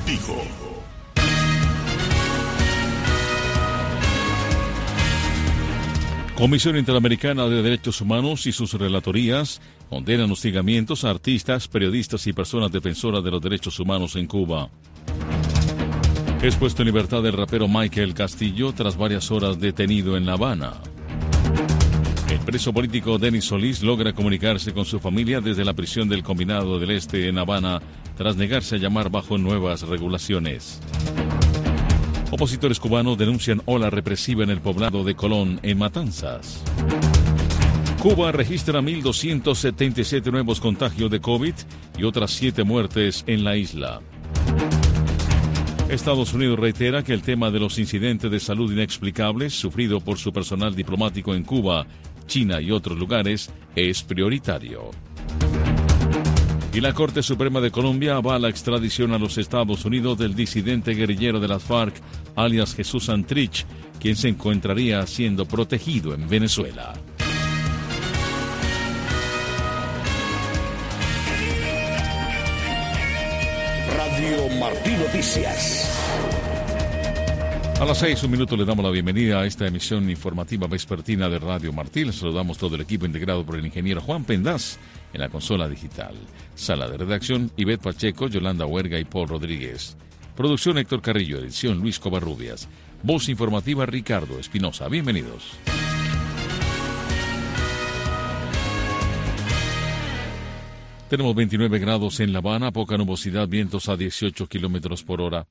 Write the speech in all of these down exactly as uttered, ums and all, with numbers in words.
Contigo. Comisión Interamericana de Derechos Humanos y sus relatorías condenan hostigamientos a artistas, periodistas y personas defensoras de los derechos humanos en Cuba. Es puesto en libertad el rapero Michael Castillo tras varias horas detenido en La Habana. El preso político Denis Solís logra comunicarse con su familia desde la prisión del Combinado del Este en Habana tras negarse a llamar bajo nuevas regulaciones. Opositores cubanos denuncian ola represiva en el poblado de Colón, en Matanzas. Cuba registra mil doscientos setenta y siete nuevos contagios de COVID y otras siete muertes en la isla. Estados Unidos reitera que el tema de los incidentes de salud inexplicables sufrido por su personal diplomático en Cuba, China y otros lugares es prioritario. Y la Corte Suprema de Colombia avala la extradición a los Estados Unidos del disidente guerrillero de las FARC, alias Jesús Santrich, quien se encontraría siendo protegido en Venezuela. Radio Martí Noticias. A las seis, un minuto, le damos la bienvenida a esta emisión informativa vespertina de Radio Martí. Le saludamos todo el equipo integrado por el ingeniero Juan Pendaz en la consola digital. Sala de redacción, Ivette Pacheco, Yolanda Huerga y Paul Rodríguez. Producción, Héctor Carrillo. Edición, Luis Covarrubias. Voz informativa, Ricardo Espinosa. Bienvenidos. Tenemos veintinueve grados en La Habana, poca nubosidad, vientos a dieciocho kilómetros por hora.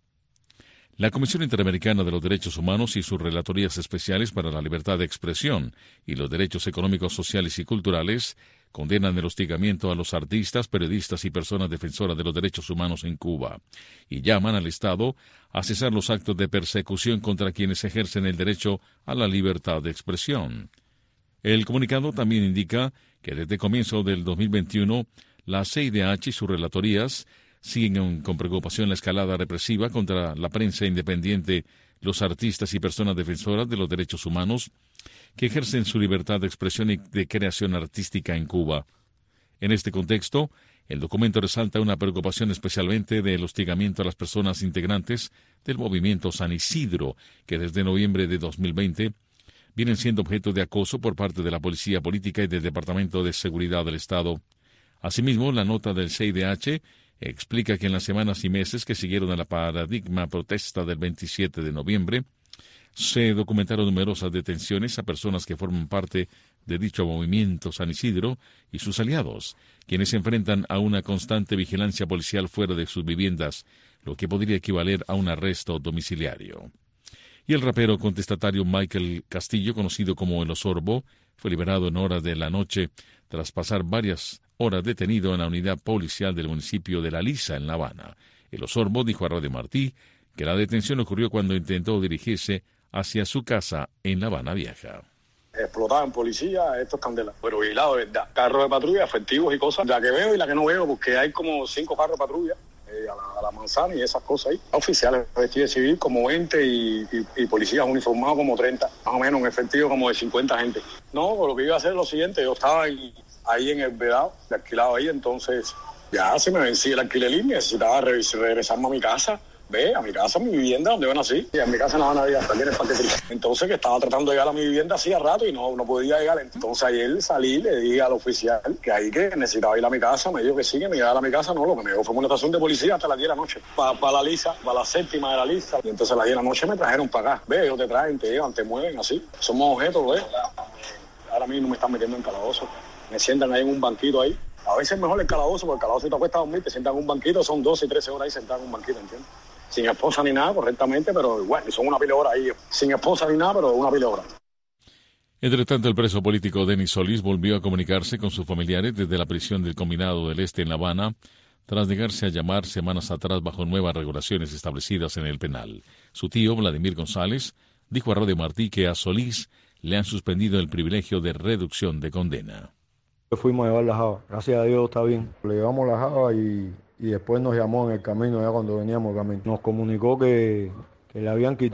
La Comisión Interamericana de los Derechos Humanos y sus relatorías especiales para la libertad de expresión y los derechos económicos, sociales y culturales condenan el hostigamiento a los artistas, periodistas y personas defensoras de los derechos humanos en Cuba y llaman al Estado a cesar los actos de persecución contra quienes ejercen el derecho a la libertad de expresión. El comunicado también indica que desde comienzo del dos mil veintiuno, la C I D H y sus relatorías siguen con preocupación la escalada represiva contra la prensa independiente, los artistas y personas defensoras de los derechos humanos que ejercen su libertad de expresión y de creación artística en Cuba. En este contexto, el documento resalta una preocupación especialmente del hostigamiento a las personas integrantes del movimiento San Isidro, que desde noviembre de dos mil veinte vienen siendo objeto de acoso por parte de la Policía Política y del Departamento de Seguridad del Estado. Asimismo, la nota del C I D H explica que en las semanas y meses que siguieron a la paradigma protesta del veintisiete de noviembre, se documentaron numerosas detenciones a personas que forman parte de dicho movimiento San Isidro y sus aliados, quienes se enfrentan a una constante vigilancia policial fuera de sus viviendas, lo que podría equivaler a un arresto domiciliario. Y el rapero contestatario Michael Castillo, conocido como El Osorbo, fue liberado en horas de la noche tras pasar varias horas detenido en la unidad policial del municipio de La Lisa, en La Habana. El Osorbo dijo a Radio Martí que la detención ocurrió cuando intentó dirigirse hacia su casa en La Habana Vieja. Explotaban policía, estos candelas, pero vigilado, de verdad. Carros de patrulla, efectivos y cosas, la que veo y la que no veo, porque hay como cinco carros de patrulla eh, a, la, a la manzana y esas cosas ahí. Oficiales vestidos de civil como veinte y, y, y policías uniformados como treinta, más o menos un efectivo como de cincuenta gente. No, lo que iba a hacer es lo siguiente, yo estaba en, ahí en el vedado, de alquilado ahí, entonces ya se me vencía el alquiler y necesitaba regresarme a mi casa. Ve, a mi casa, a mi vivienda, donde yo nací. Y a mi casa no van a ir hasta aquí en el Parque Triste. Entonces, que estaba tratando de llegar a mi vivienda hacía rato y no, no podía llegar. Entonces, ayer salí, le dije al oficial que ahí que necesitaba ir a mi casa. Me dijo que sí, que me llegara a mi casa. No, lo que me dio fue una estación de policía hasta las diez de la noche. Para pa la lisa, para la séptima de la lista. Y entonces a las diez de la noche me trajeron para acá. Ve, ellos te traen, te llevan, te mueven, así. Somos objetos, ve. Ahora mismo me están metiendo en calabozo. Me sientan ahí en un banquito ahí. A veces es mejor el calabozo, porque el calabozo te cuesta dormir, te sientan en un banquito, son doce y trece horas ahí sentados en un banquito, ¿entiendes? Sin esposa ni nada, correctamente, pero igual, son una pila de horas ahí. Sin esposa ni nada, pero una pila de horas. Entre tanto, el preso político Denis Solís volvió a comunicarse con sus familiares desde la prisión del Combinado del Este en La Habana, tras negarse a llamar semanas atrás bajo nuevas regulaciones establecidas en el penal. Su tío, Vladimir González, dijo a Radio Martí que a Solís le han suspendido el privilegio de reducción de condena. Fuimos a llevar la java, gracias a Dios está bien. Le llevamos la java y, y después nos llamó en el camino, ya cuando veníamos camino. Nos comunicó que, que le habían quitado la,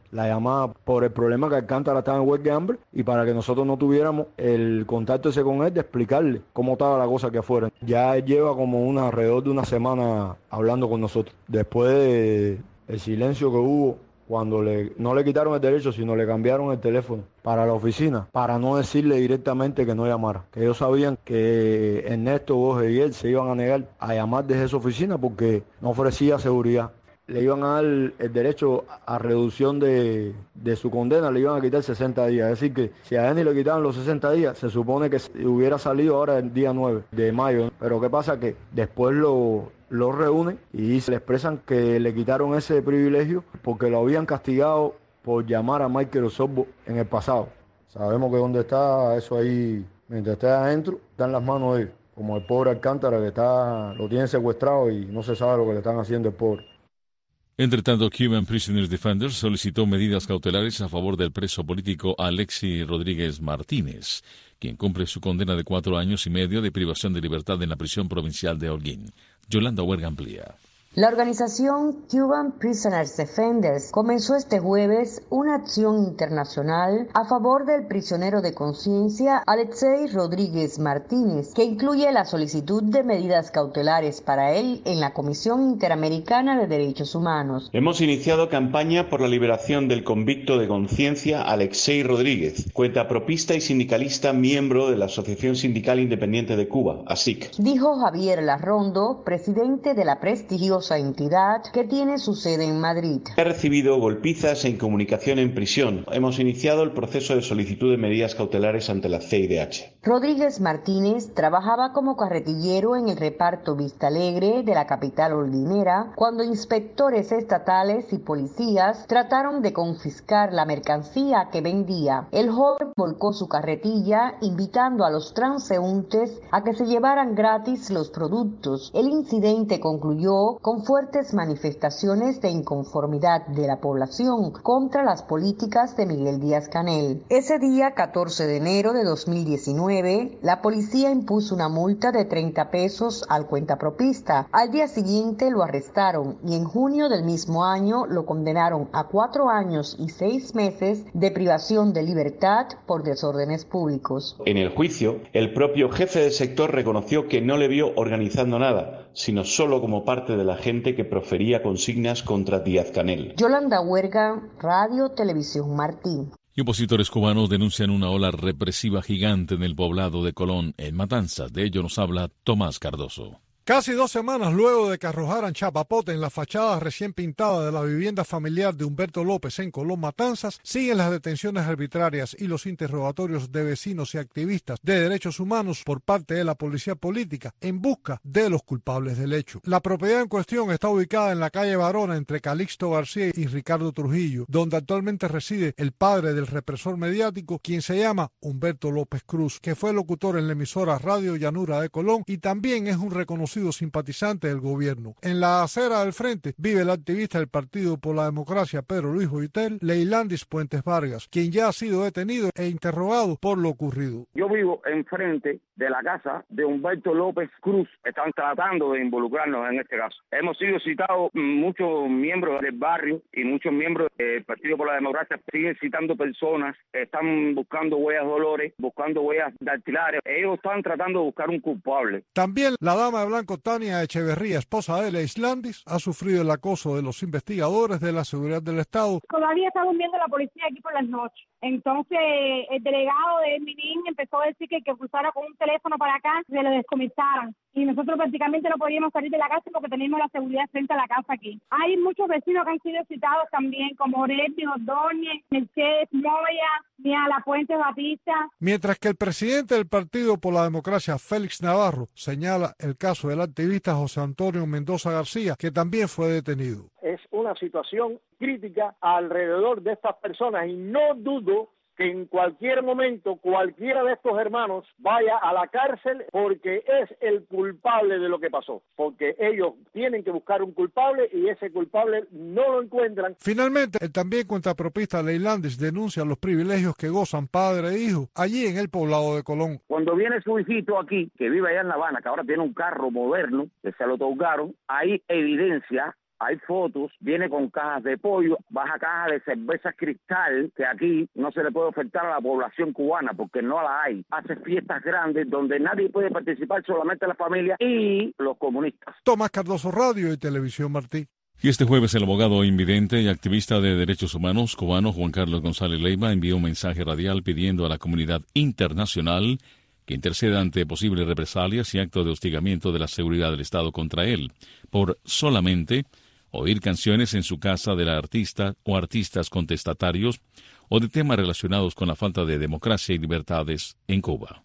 la llamada por el problema que Alcántara estaba en huelga de hambre y para que nosotros no tuviéramos el contacto ese con él de explicarle cómo estaba la cosa aquí afuera. Ya él lleva como una, alrededor de una semana hablando con nosotros. Después de el silencio que hubo cuando le, no le quitaron el derecho, sino le cambiaron el teléfono para la oficina, para no decirle directamente que no llamara. Que ellos sabían que Ernesto, Borges y él se iban a negar a llamar desde esa oficina porque no ofrecía seguridad. Le iban a dar el derecho a reducción de, de su condena, le iban a quitar sesenta días. Es decir, que si a Eni le quitaban los sesenta días, se supone que hubiera salido ahora el día nueve de mayo. Pero ¿qué pasa? Que después lo... lo reúnen y se le expresan que le quitaron ese privilegio porque lo habían castigado por llamar a Michael Osorbo en el pasado. Sabemos que donde está eso ahí, mientras esté adentro, está en las manos de ellos, como el pobre Alcántara que está, lo tienen secuestrado y no se sabe lo que le están haciendo el pobre. Entre tanto, Cuban Prisoners Defenders solicitó medidas cautelares a favor del preso político Alexei Rodríguez Martínez, quien cumple su condena de cuatro años y medio de privación de libertad en la prisión provincial de Holguín. Yolanda Huerga amplía. La organización Cuban Prisoners Defenders comenzó este jueves una acción internacional a favor del prisionero de conciencia Alexei Rodríguez Martínez, que incluye la solicitud de medidas cautelares para él en la Comisión Interamericana de Derechos Humanos. Hemos iniciado campaña por la liberación del convicto de conciencia Alexei Rodríguez, cuentapropista y sindicalista miembro de la Asociación Sindical Independiente de Cuba, A S I C. Dijo Javier Larrondo, presidente de la prestigiosa entidad que tiene su sede en Madrid. Ha recibido golpizas e incomunicación en prisión. Hemos iniciado el proceso de solicitud de medidas cautelares ante la C I D H. Rodríguez Martínez trabajaba como carretillero en el reparto Vista Alegre de la capital holguinera cuando inspectores estatales y policías trataron de confiscar la mercancía que vendía. El joven volcó su carretilla invitando a los transeúntes a que se llevaran gratis los productos. El incidente concluyó con fuertes manifestaciones de inconformidad de la población contra las políticas de Miguel Díaz-Canel. Ese día, catorce de enero de dos mil diecinueve, la policía impuso una multa de treinta pesos al cuentapropista. Al día siguiente lo arrestaron y en junio del mismo año lo condenaron a cuatro años y seis meses de privación de libertad por desórdenes públicos. En el juicio, el propio jefe del sector reconoció que no le vio organizando nada, sino solo como parte de la gente que profería consignas contra Díaz-Canel. Yolanda Huerga, Radio Televisión Martín. Y opositores cubanos denuncian una ola represiva gigante en el poblado de Colón, en Matanzas. De ello nos habla Tomás Cardoso. Casi dos semanas luego de que arrojaran chapapote en la fachada recién pintada de la vivienda familiar de Humberto López en Colón, Matanzas, siguen las detenciones arbitrarias y los interrogatorios de vecinos y activistas de derechos humanos por parte de la policía política en busca de los culpables del hecho. La propiedad en cuestión está ubicada en la calle Barona entre Calixto García y Ricardo Trujillo, donde actualmente reside el padre del represor mediático, quien se llama Humberto López Cruz, que fue locutor en la emisora Radio Llanura de Colón y también es un reconocido simpatizante del gobierno. En la acera del frente vive el activista del Partido por la Democracia Pedro Luis Boitel, Leilandis Puentes Vargas, quien ya ha sido detenido e interrogado por lo ocurrido. Yo vivo enfrente de la casa de Humberto López Cruz. Están tratando de involucrarnos en este caso. Hemos sido citados muchos miembros del barrio y muchos miembros del Partido por la Democracia. Siguen citando personas, están buscando huellas de olores, buscando huellas dactilares. Ellos están tratando de buscar un culpable. También la dama de blanco Tania Echeverría, esposa de Leislandis, ha sufrido el acoso de los investigadores de la seguridad del Estado. Todavía está durmiendo la policía aquí por las noches. Entonces el delegado de mi niña empezó a decir que el que cruzara con un teléfono para acá se lo descomisaran. Y nosotros prácticamente no podíamos salir de la casa porque teníamos la seguridad frente a la casa aquí. Hay muchos vecinos que han sido citados también, como Oresti Ordóñez, Mercedes Moya, Mía La Puente Batista. Mientras que el presidente del Partido por la Democracia, Félix Navarro, señala el caso del activista José Antonio Mendoza García, que también fue detenido. Es una situación crítica alrededor de estas personas y no dudo que en cualquier momento cualquiera de estos hermanos vaya a la cárcel porque es el culpable de lo que pasó, porque ellos tienen que buscar un culpable y ese culpable no lo encuentran. Finalmente, el también cuentapropista Leilandis denuncia los privilegios que gozan padre e hijo allí en el poblado de Colón. Cuando viene su hijito aquí, que vive allá en La Habana, que ahora tiene un carro moderno, que se lo otorgaron, hay evidencia hay fotos, viene con cajas de pollo, baja cajas de cerveza Cristal, que aquí no se le puede ofertar a la población cubana porque no la hay. Hace fiestas grandes donde nadie puede participar, solamente la familia y los comunistas. Tomás Cardoso, Radio y Televisión Martí. Y este jueves el abogado invidente y activista de derechos humanos cubano Juan Carlos González Leiva envió un mensaje radial pidiendo a la comunidad internacional que interceda ante posibles represalias y actos de hostigamiento de la seguridad del Estado contra él, por solamente oír canciones en su casa de la artista o artistas contestatarios o de temas relacionados con la falta de democracia y libertades en Cuba.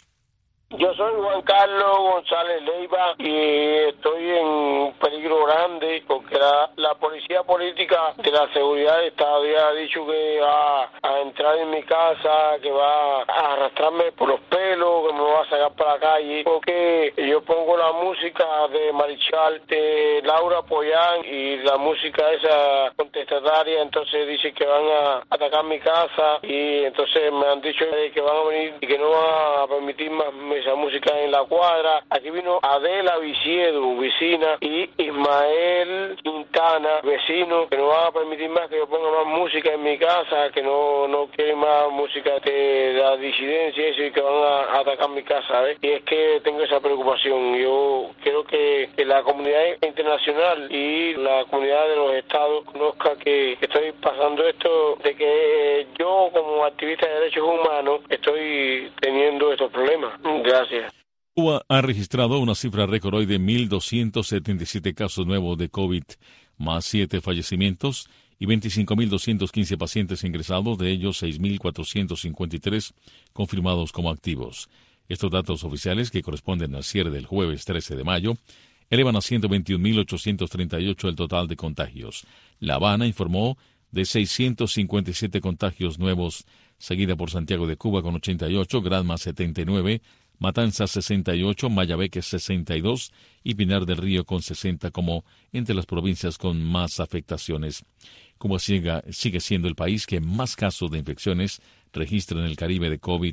Yo soy Juan Carlos González Leiva y estoy en peligro grande porque la, la policía política de la seguridad del Estado ya ha dicho que va a entrar en mi casa, que va a arrastrarme por los pelos, que me va a sacar para la calle, porque yo pongo la música de Marichal, de Laura Pollán y la música esa contestataria, entonces dicen que van a atacar mi casa y entonces me han dicho que van a venir y que no van a permitir más esa música en la cuadra. Aquí vino Adela Viciedo, vecina, y Ismael Quintana, vecino, que no van a permitir más que yo ponga más música en mi casa, que no no quieren más música de la disidencia y eso, y que van a atacar mi casa, ¿ves? Y es que tengo esa preocupación. Yo quiero que, que la comunidad internacional y la comunidad de los estados conozca que estoy pasando esto, de que yo como activista de derechos humanos estoy teniendo estos problemas. Gracias. Cuba ha registrado una cifra récord hoy de mil doscientos setenta y siete casos nuevos de COVID, más siete fallecimientos y veinticinco mil doscientos quince pacientes ingresados, de ellos seis mil cuatrocientos cincuenta y tres confirmados como activos. Estos datos oficiales, que corresponden al cierre del jueves trece de mayo, elevan a ciento veintiún mil ochocientos treinta y ocho el total de contagios. La Habana informó de seiscientos cincuenta y siete contagios nuevos, seguida por Santiago de Cuba con ochenta y ocho, Granma setenta y nueve, Matanzas sesenta y ocho, Mayabeque sesenta y dos y Pinar del Río con sesenta como entre las provincias con más afectaciones. Cuba sigue, sigue siendo el país que más casos de infecciones registra en el Caribe de COVID,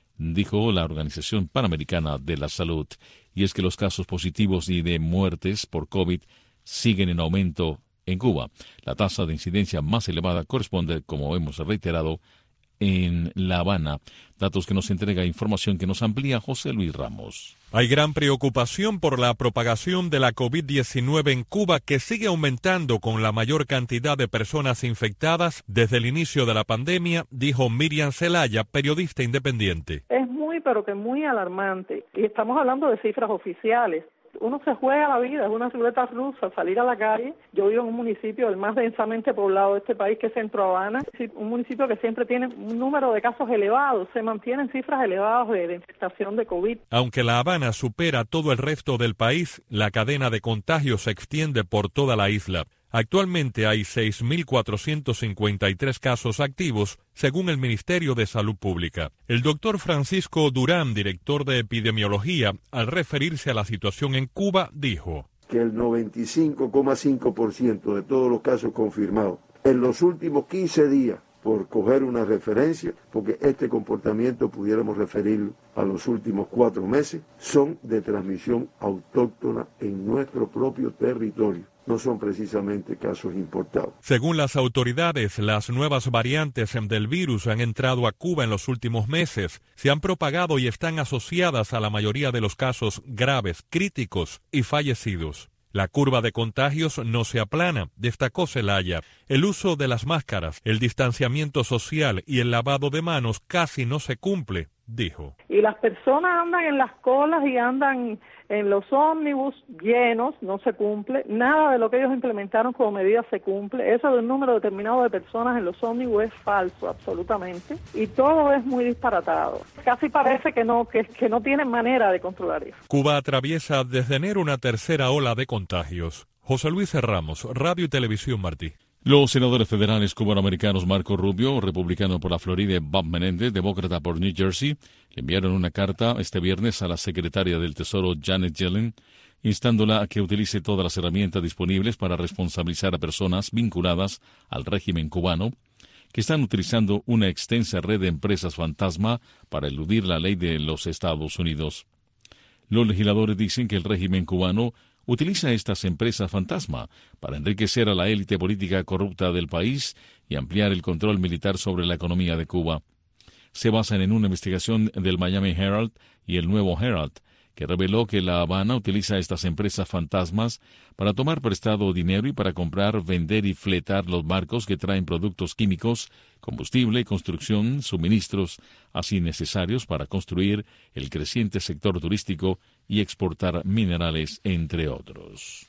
dijo la Organización Panamericana de la Salud. Y es que los casos positivos y de muertes por COVID siguen en aumento en Cuba. La tasa de incidencia más elevada corresponde, como hemos reiterado, en La Habana. Datos que nos entrega, información que nos amplía José Luis Ramos. Hay gran preocupación por la propagación de la COVID diecinueve en Cuba, que sigue aumentando con la mayor cantidad de personas infectadas desde el inicio de la pandemia, dijo Miriam Zelaya, periodista independiente. Es muy, pero que muy alarmante. Y estamos hablando de cifras oficiales. Uno se juega la vida, es una ruleta rusa, salir a la calle. Yo vivo en un municipio el más densamente poblado de este país, que es Centro Habana, un municipio que siempre tiene un número de casos elevados, se mantienen cifras elevadas de, de infectación de COVID. Aunque La Habana supera todo el resto del país, la cadena de contagios se extiende por toda la isla. Actualmente hay seis mil cuatrocientos cincuenta y tres casos activos, según el Ministerio de Salud Pública. El doctor Francisco Durán, director de epidemiología, al referirse a la situación en Cuba, dijo que el noventa y cinco coma cinco por ciento de todos los casos confirmados en los últimos quince días, por coger una referencia, porque este comportamiento pudiéramos referirlo a los últimos cuatro meses, son de transmisión autóctona en nuestro propio territorio. No son precisamente casos importados. Según las autoridades, las nuevas variantes del virus han entrado a Cuba en los últimos meses, se han propagado y están asociadas a la mayoría de los casos graves, críticos y fallecidos. La curva de contagios no se aplana, destacó Zelaya. El uso de las máscaras, el distanciamiento social y el lavado de manos casi no se cumple, dijo. Y las personas andan en las colas y andan en los ómnibus llenos, no se cumple. Nada de lo que ellos implementaron como medida se cumple. Eso de un número determinado de personas en los ómnibus es falso, absolutamente. Y todo es muy disparatado. Casi parece que no, que, que no tienen manera de controlar eso. Cuba atraviesa desde enero una tercera ola de contagios. José Luis Ramos, Radio y Televisión Martí. Los senadores federales cubanoamericanos Marco Rubio, republicano por la Florida, y Bob Menéndez, demócrata por New Jersey, le enviaron una carta este viernes a la secretaria del Tesoro Janet Yellen, instándola a que utilice todas las herramientas disponibles para responsabilizar a personas vinculadas al régimen cubano, que están utilizando una extensa red de empresas fantasma para eludir la ley de los Estados Unidos. Los legisladores dicen que el régimen cubano utiliza estas empresas fantasma para enriquecer a la élite política corrupta del país y ampliar el control militar sobre la economía de Cuba. Se basan en una investigación del Miami Herald y el Nuevo Herald, que reveló que La Habana utiliza estas empresas fantasmas para tomar prestado dinero y para comprar, vender y fletar los barcos que traen productos químicos, combustible, construcción, suministros, así necesarios para construir el creciente sector turístico y exportar minerales, entre otros.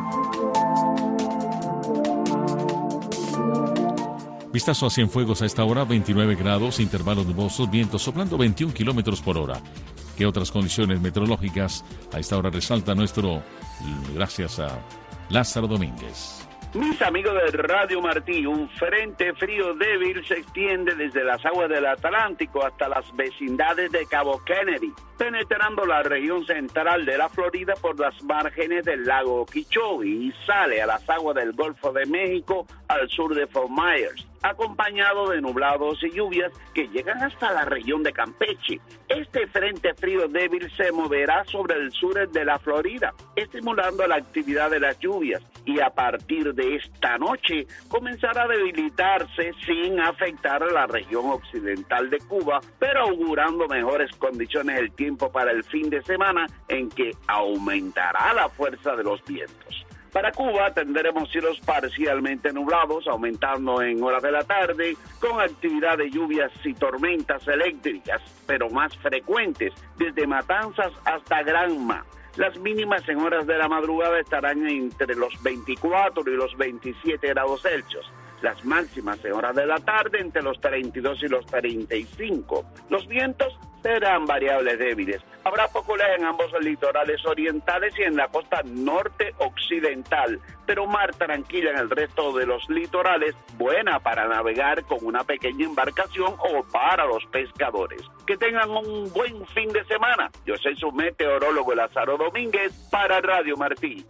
Vistazo a Cienfuegos a esta hora, veintinueve grados, intervalos nubosos, vientos soplando veintiún kilómetros por hora. ¿Qué otras condiciones meteorológicas a esta hora resalta nuestro, gracias a Lázaro Domínguez? Mis amigos de Radio Martí, un frente frío débil se extiende desde las aguas del Atlántico hasta las vecindades de Cabo Kennedy, penetrando la región central de la Florida por las márgenes del lago Okeechobee y sale a las aguas del Golfo de México al sur de Fort Myers, acompañado de nublados y lluvias que llegan hasta la región de Campeche. Este frente frío débil se moverá sobre el sur de la Florida, estimulando la actividad de las lluvias, y a partir de esta noche comenzará a debilitarse sin afectar a la región occidental de Cuba, pero augurando mejores condiciones del tiempo para el fin de semana, en que aumentará la fuerza de los vientos. Para Cuba tendremos cielos parcialmente nublados, aumentando en horas de la tarde, con actividad de lluvias y tormentas eléctricas, pero más frecuentes, desde Matanzas hasta Granma. Las mínimas en horas de la madrugada estarán entre los veinticuatro y los veintisiete grados Celsius. Las máximas en horas de la tarde entre los treinta y dos y los treinta y cinco. Los vientos serán variables débiles. Habrá poco oleaje en ambos litorales orientales y en la costa norte occidental, pero mar tranquila en el resto de los litorales, buena para navegar con una pequeña embarcación o para los pescadores. Que tengan un buen fin de semana. Yo soy su meteorólogo Lázaro Domínguez para Radio Martí.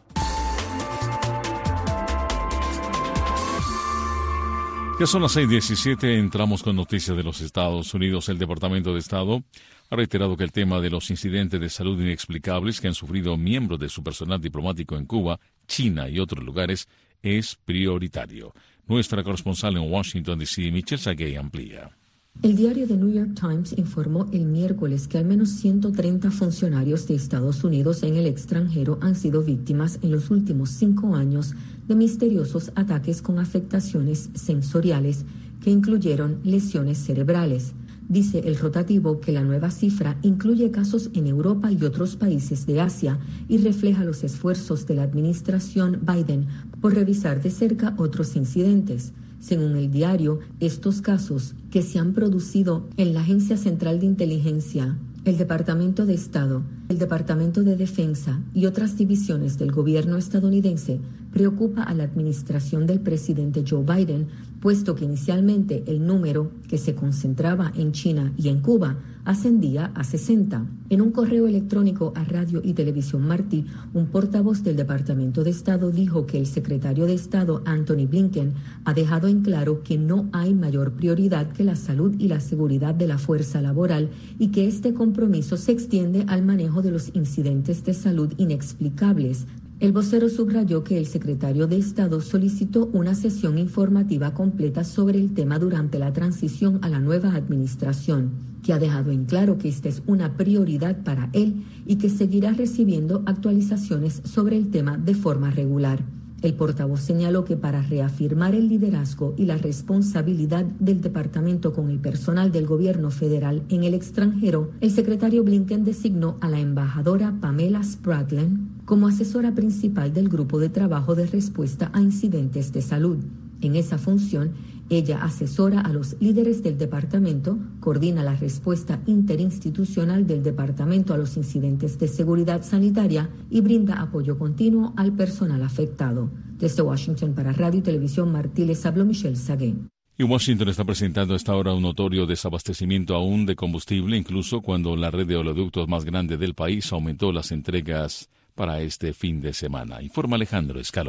Ya son las seis diecisiete, entramos con noticias de los Estados Unidos. El Departamento de Estado ha reiterado que el tema de los incidentes de salud inexplicables que han sufrido miembros de su personal diplomático en Cuba, China y otros lugares es prioritario. Nuestra corresponsal en Washington, D C, Michelle Saguey, amplía. El diario The New York Times informó el miércoles que al menos ciento treinta funcionarios de Estados Unidos en el extranjero han sido víctimas en los últimos cinco años de misteriosos ataques con afectaciones sensoriales que incluyeron lesiones cerebrales. Dice el rotativo que la nueva cifra incluye casos en Europa y otros países de Asia y refleja los esfuerzos de la administración Biden por revisar de cerca otros incidentes. Según el diario, estos casos, que se han producido en la Agencia Central de Inteligencia, el Departamento de Estado, el Departamento de Defensa y otras divisiones del gobierno estadounidense, preocupa a la administración del presidente Joe Biden, puesto que inicialmente el número, que se concentraba en China y en Cuba, ascendía a sesenta. En un correo electrónico a Radio y Televisión Martí, un portavoz del Departamento de Estado dijo que el secretario de Estado, Anthony Blinken, ha dejado en claro que no hay mayor prioridad que la salud y la seguridad de la fuerza laboral y que este compromiso se extiende al manejo de los incidentes de salud inexplicables. El vocero subrayó que el secretario de Estado solicitó una sesión informativa completa sobre el tema durante la transición a la nueva administración, que ha dejado en claro que esta es una prioridad para él y que seguirá recibiendo actualizaciones sobre el tema de forma regular. El portavoz señaló que para reafirmar el liderazgo y la responsabilidad del departamento con el personal del gobierno federal en el extranjero, el secretario Blinken designó a la embajadora Pamela Spradlin como asesora principal del Grupo de Trabajo de Respuesta a Incidentes de Salud. En esa función, ella asesora a los líderes del departamento, coordina la respuesta interinstitucional del departamento a los incidentes de seguridad sanitaria y brinda apoyo continuo al personal afectado. Desde Washington para Radio y Televisión Martí les habló Michelle Sagué. Y Washington está presentando a esta hora un notorio desabastecimiento aún de combustible, incluso cuando la red de oleoductos más grande del país aumentó las entregas para este fin de semana. Informa Alejandro Escalona.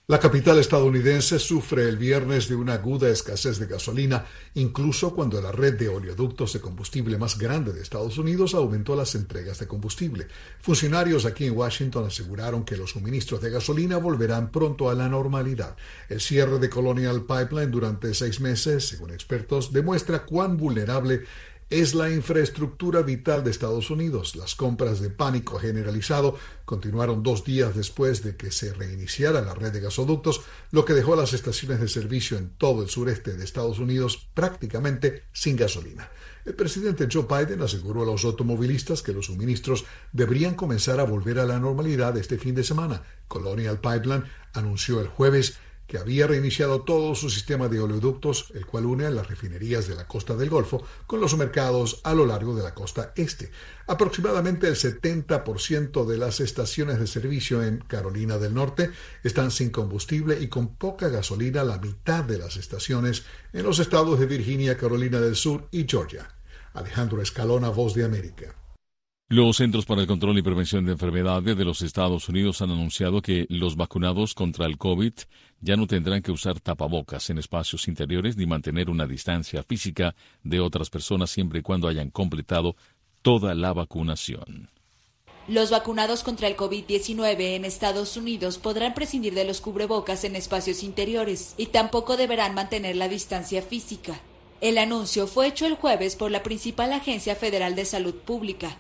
La capital estadounidense sufre el viernes de una aguda escasez de gasolina, incluso cuando la red de oleoductos de combustible más grande de Estados Unidos aumentó las entregas de combustible. Funcionarios aquí en Washington aseguraron que los suministros de gasolina volverán pronto a la normalidad. El cierre de Colonial Pipeline durante seis meses, según expertos, demuestra cuán vulnerable es la infraestructura vital de Estados Unidos. Las compras de pánico generalizado continuaron dos días después de que se reiniciara la red de gasoductos, lo que dejó a las estaciones de servicio en todo el sureste de Estados Unidos prácticamente sin gasolina. El presidente Joe Biden aseguró a los automovilistas que los suministros deberían comenzar a volver a la normalidad este fin de semana. Colonial Pipeline anunció el jueves que había reiniciado todo su sistema de oleoductos, el cual une a las refinerías de la costa del Golfo con los mercados a lo largo de la costa este. Aproximadamente el setenta por ciento de las estaciones de servicio en Carolina del Norte están sin combustible y con poca gasolina la mitad de las estaciones en los estados de Virginia, Carolina del Sur y Georgia. Alejandro Escalona, Voz de América. Los Centros para el Control y Prevención de Enfermedades de los Estados Unidos han anunciado que los vacunados contra el COVID ya no tendrán que usar tapabocas en espacios interiores ni mantener una distancia física de otras personas siempre y cuando hayan completado toda la vacunación. Los vacunados contra el COVID diecinueve en Estados Unidos podrán prescindir de los cubrebocas en espacios interiores y tampoco deberán mantener la distancia física. El anuncio fue hecho el jueves por la principal agencia federal de salud pública.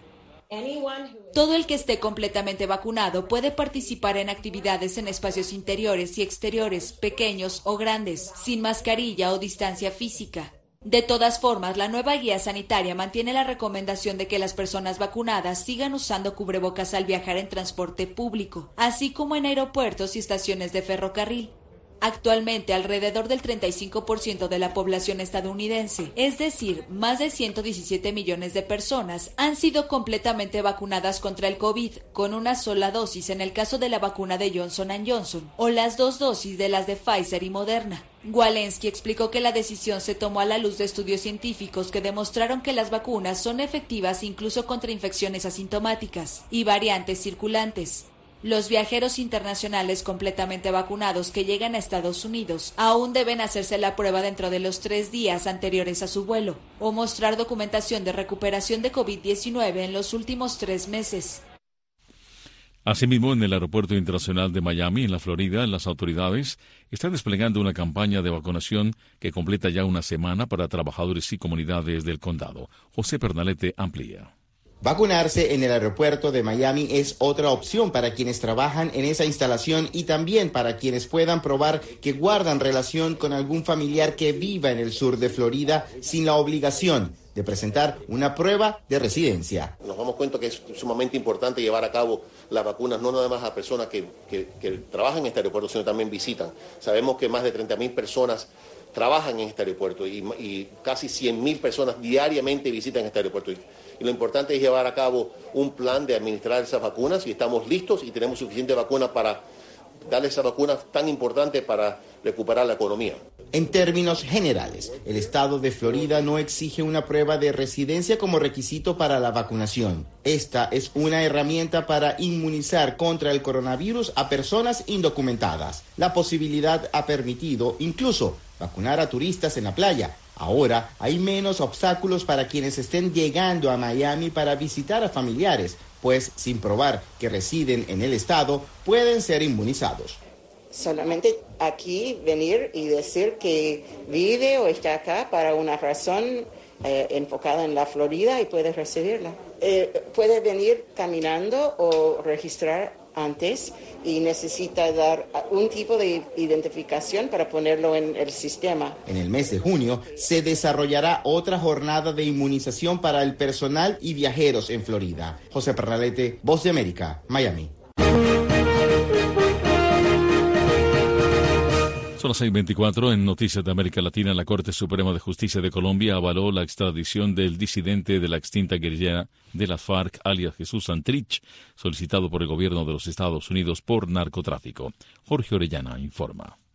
Todo el que esté completamente vacunado puede participar en actividades en espacios interiores y exteriores, pequeños o grandes, sin mascarilla o distancia física. De todas formas, la nueva guía sanitaria mantiene la recomendación de que las personas vacunadas sigan usando cubrebocas al viajar en transporte público, así como en aeropuertos y estaciones de ferrocarril. Actualmente, alrededor del treinta y cinco por ciento de la población estadounidense, es decir, más de ciento diecisiete millones de personas, han sido completamente vacunadas contra el COVID, con una sola dosis en el caso de la vacuna de Johnson and Johnson, o las dos dosis de las de Pfizer y Moderna. Walensky explicó que la decisión se tomó a la luz de estudios científicos que demostraron que las vacunas son efectivas incluso contra infecciones asintomáticas y variantes circulantes. Los viajeros internacionales completamente vacunados que llegan a Estados Unidos aún deben hacerse la prueba dentro de los tres días anteriores a su vuelo o mostrar documentación de recuperación de COVID diecinueve en los últimos tres meses. Asimismo, en el Aeropuerto Internacional de Miami, en la Florida, las autoridades están desplegando una campaña de vacunación que completa ya una semana para trabajadores y comunidades del condado. José Pernalete amplía. Vacunarse en el aeropuerto de Miami es otra opción para quienes trabajan en esa instalación y también para quienes puedan probar que guardan relación con algún familiar que viva en el sur de Florida sin la obligación de presentar una prueba de residencia. Nos damos cuenta que es sumamente importante llevar a cabo las vacunas, no nada más a personas que, que, que trabajan en este aeropuerto, sino también visitan. Sabemos que más de treinta mil personas trabajan en este aeropuerto y, y casi cien mil personas diariamente visitan este aeropuerto. Y, y lo importante es llevar a cabo un plan de administrar esas vacunas y estamos listos y tenemos suficiente vacuna para darle esas vacunas tan importantes para recuperar la economía. En términos generales, el estado de Florida no exige una prueba de residencia como requisito para la vacunación. Esta es una herramienta para inmunizar contra el coronavirus a personas indocumentadas. La posibilidad ha permitido incluso vacunar a turistas en la playa. Ahora hay menos obstáculos para quienes estén llegando a Miami para visitar a familiares, pues sin probar que residen en el estado pueden ser inmunizados. Solamente aquí venir y decir que vive o está acá para una razón eh, enfocada en la Florida y puede recibirla. Eh, puede venir caminando o registrar antes y necesita dar un tipo de identificación para ponerlo en el sistema. En el mes de junio se desarrollará otra jornada de inmunización para el personal y viajeros en Florida. José Pernalete, Voz de América, Miami. Son las seis veinticuatro. En Noticias de América Latina, la Corte Suprema de Justicia de Colombia avaló la extradición del disidente de la extinta guerrilla de la FARC, alias Jesús Santrich, solicitado por el gobierno de los Estados Unidos por narcotráfico. Jorge Orellana informa.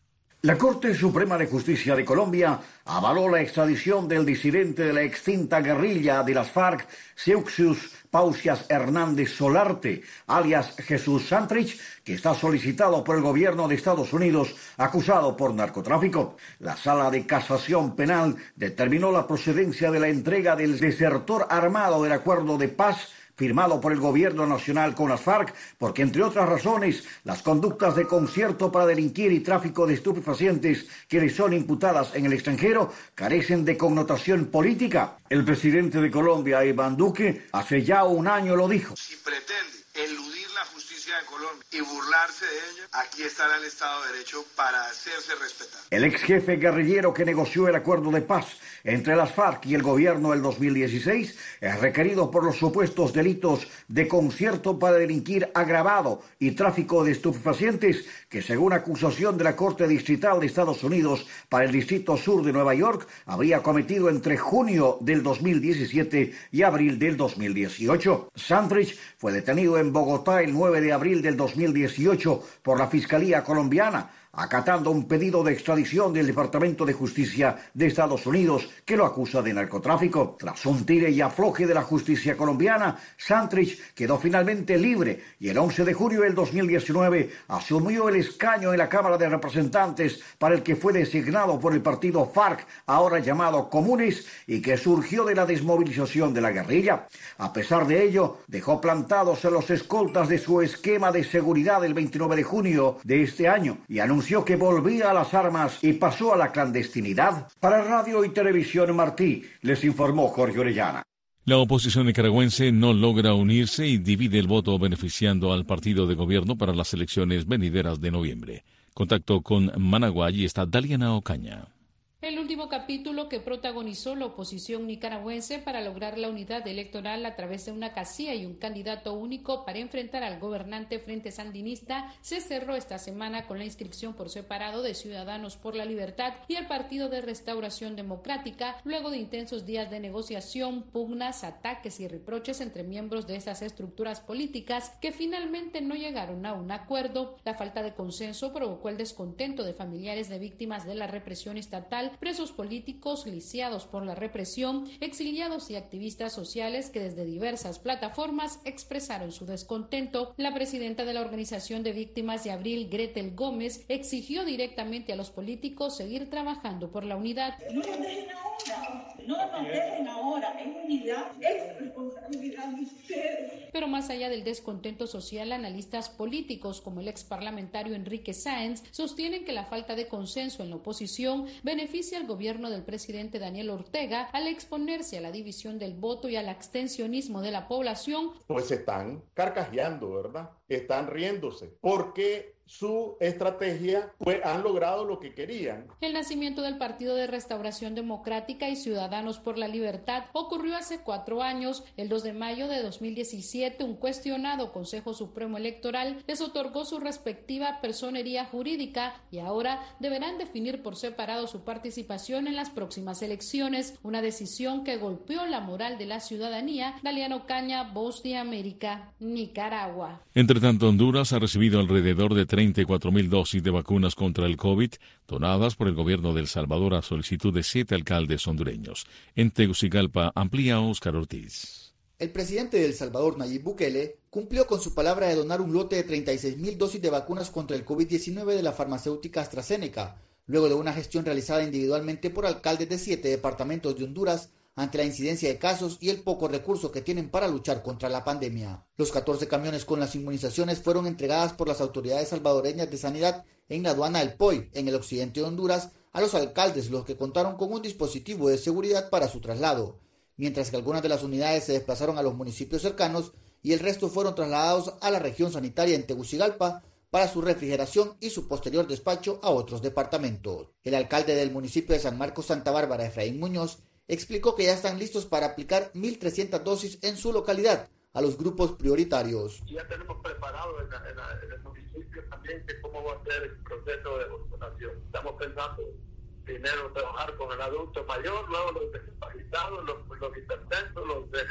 La Corte Suprema de Justicia de Colombia avaló la extradición del disidente de la extinta guerrilla de las FARC, Seuxius Pausias Hernández Solarte, alias Jesús Santrich, que está solicitado por el gobierno de Estados Unidos, acusado por narcotráfico. La Sala de Casación Penal determinó la procedencia de la entrega del desertor armado del acuerdo de paz firmado por el gobierno nacional con las FARC, porque entre otras razones, las conductas de concierto para delinquir y tráfico de estupefacientes que le son imputadas en el extranjero carecen de connotación política. El presidente de Colombia, Iván Duque, hace ya un año lo dijo. Si pretende eludir la justicia de Colombia y burlarse de ella, aquí estará el Estado de Derecho para hacerse respetar. El ex jefe guerrillero que negoció el acuerdo de paz entre las FARC y el gobierno del dos mil dieciséis es requerido por los supuestos delitos de concierto para delinquir agravado y tráfico de estupefacientes que, según acusación de la Corte Distrital de Estados Unidos para el Distrito Sur de Nueva York, habría cometido entre junio del dos mil diecisiete y abril del dos mil dieciocho. Santrich fue detenido en Bogotá el nueve de abril del dos mil dieciocho por la Fiscalía colombiana, acatando un pedido de extradición del Departamento de Justicia de Estados Unidos que lo acusa de narcotráfico. Tras un tire y afloje de la justicia colombiana, Santrich quedó finalmente libre y el once de junio del dos mil diecinueve asumió el escaño en la Cámara de Representantes para el que fue designado por el partido FARC, ahora llamado Comunes, y que surgió de la desmovilización de la guerrilla. A pesar de ello, dejó plantados a los escoltas de su esquema de seguridad el veintinueve de junio de este año y anunció que volvía a las armas y pasó a la clandestinidad. Para Radio y Televisión Martí, les informó Jorge Orellana. La oposición nicaragüense no logra unirse y divide el voto beneficiando al partido de gobierno para las elecciones venideras de noviembre. Contacto con Managua, allí está Daliana Ocaña. El último capítulo que protagonizó la oposición nicaragüense para lograr la unidad electoral a través de una casilla y un candidato único para enfrentar al gobernante Frente Sandinista se cerró esta semana con la inscripción por separado de Ciudadanos por la Libertad y el Partido de Restauración Democrática, luego de intensos días de negociación, pugnas, ataques y reproches entre miembros de estas estructuras políticas que finalmente no llegaron a un acuerdo. La falta de consenso provocó el descontento de familiares de víctimas de la represión estatal, presos políticos lisiados por la represión, exiliados y activistas sociales que desde diversas plataformas expresaron su descontento. La presidenta de la Organización de Víctimas de Abril, Gretel Gómez, exigió directamente a los políticos seguir trabajando por la unidad. No nos dejen ahora, no nos dejen ahora, es unidad, es responsabilidad de ustedes. Pero más allá del descontento social, analistas políticos como el ex parlamentario Enrique Sáenz sostienen que la falta de consenso en la oposición beneficia al gobierno del presidente Daniel Ortega al exponerse a la división del voto y al abstencionismo de la población. Pues están carcajeando, ¿verdad? Están riéndose, porque su estrategia, pues han logrado lo que querían. El nacimiento del Partido de Restauración Democrática y Ciudadanos por la Libertad ocurrió hace cuatro años. El dos de mayo de dos mil diecisiete, un cuestionado Consejo Supremo Electoral les otorgó su respectiva personería jurídica y ahora deberán definir por separado su participación en las próximas elecciones, una decisión que golpeó la moral de la ciudadanía. Daliana Ocaña, Voz de América, Nicaragua. Entre tanto, Honduras ha recibido alrededor de treinta y cuatro mil dosis de vacunas contra el COVID, donadas por el gobierno de El Salvador a solicitud de siete alcaldes hondureños. En Tegucigalpa, amplía Óscar Ortiz. El presidente de El Salvador, Nayib Bukele, cumplió con su palabra de donar un lote de treinta y seis mil dosis de vacunas contra el COVID diecinueve de la farmacéutica AstraZeneca, luego de una gestión realizada individualmente por alcaldes de siete departamentos de Honduras ante la incidencia de casos y el poco recurso que tienen para luchar contra la pandemia. Los catorce camiones con las inmunizaciones fueron entregadas por las autoridades salvadoreñas de sanidad en la aduana del Poy, en el occidente de Honduras, a los alcaldes, los que contaron con un dispositivo de seguridad para su traslado, mientras que algunas de las unidades se desplazaron a los municipios cercanos y el resto fueron trasladados a la región sanitaria en Tegucigalpa para su refrigeración y su posterior despacho a otros departamentos. El alcalde del municipio de San Marcos Santa Bárbara, Efraín Muñoz, explicó que ya están listos para aplicar mil trescientas dosis en su localidad a los grupos prioritarios. Ya tenemos preparado en, la, en, la, en el municipio también que cómo va a ser el proceso de vacunación. Estamos pensando primero trabajar con el adulto mayor, luego los discapacitados, los, los hipertensos, los, de,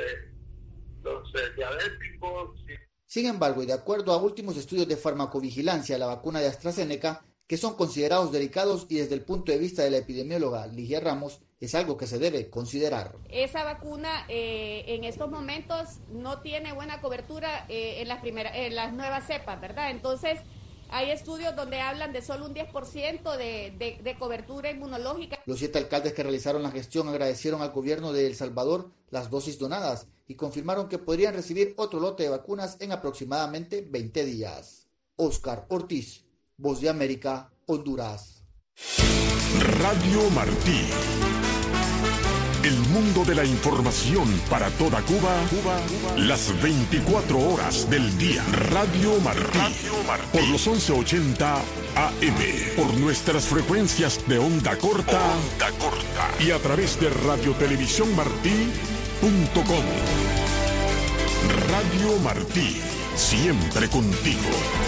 los de diabéticos. Y... Sin embargo, y de acuerdo a últimos estudios de farmacovigilancia, la vacuna de AstraZeneca que son considerados delicados y desde el punto de vista de la epidemióloga Ligia Ramos, es algo que se debe considerar. Esa vacuna eh, en estos momentos no tiene buena cobertura eh, en, las primeras, en las nuevas cepas, ¿verdad? Entonces, hay estudios donde hablan de solo un diez por ciento de, de, de cobertura inmunológica. Los siete alcaldes que realizaron la gestión agradecieron al gobierno de El Salvador las dosis donadas y confirmaron que podrían recibir otro lote de vacunas en aproximadamente veinte días. Oscar Ortiz, Voz de América, Honduras. Radio Martí. El mundo de la información para toda Cuba, Cuba, Cuba, las veinticuatro horas del día. Radio Martí. Radio Martí. Por los once ochenta A M. Por nuestras frecuencias de onda corta. Onda corta. Y a través de radio televisión martí punto com. Radio Martí. Siempre contigo.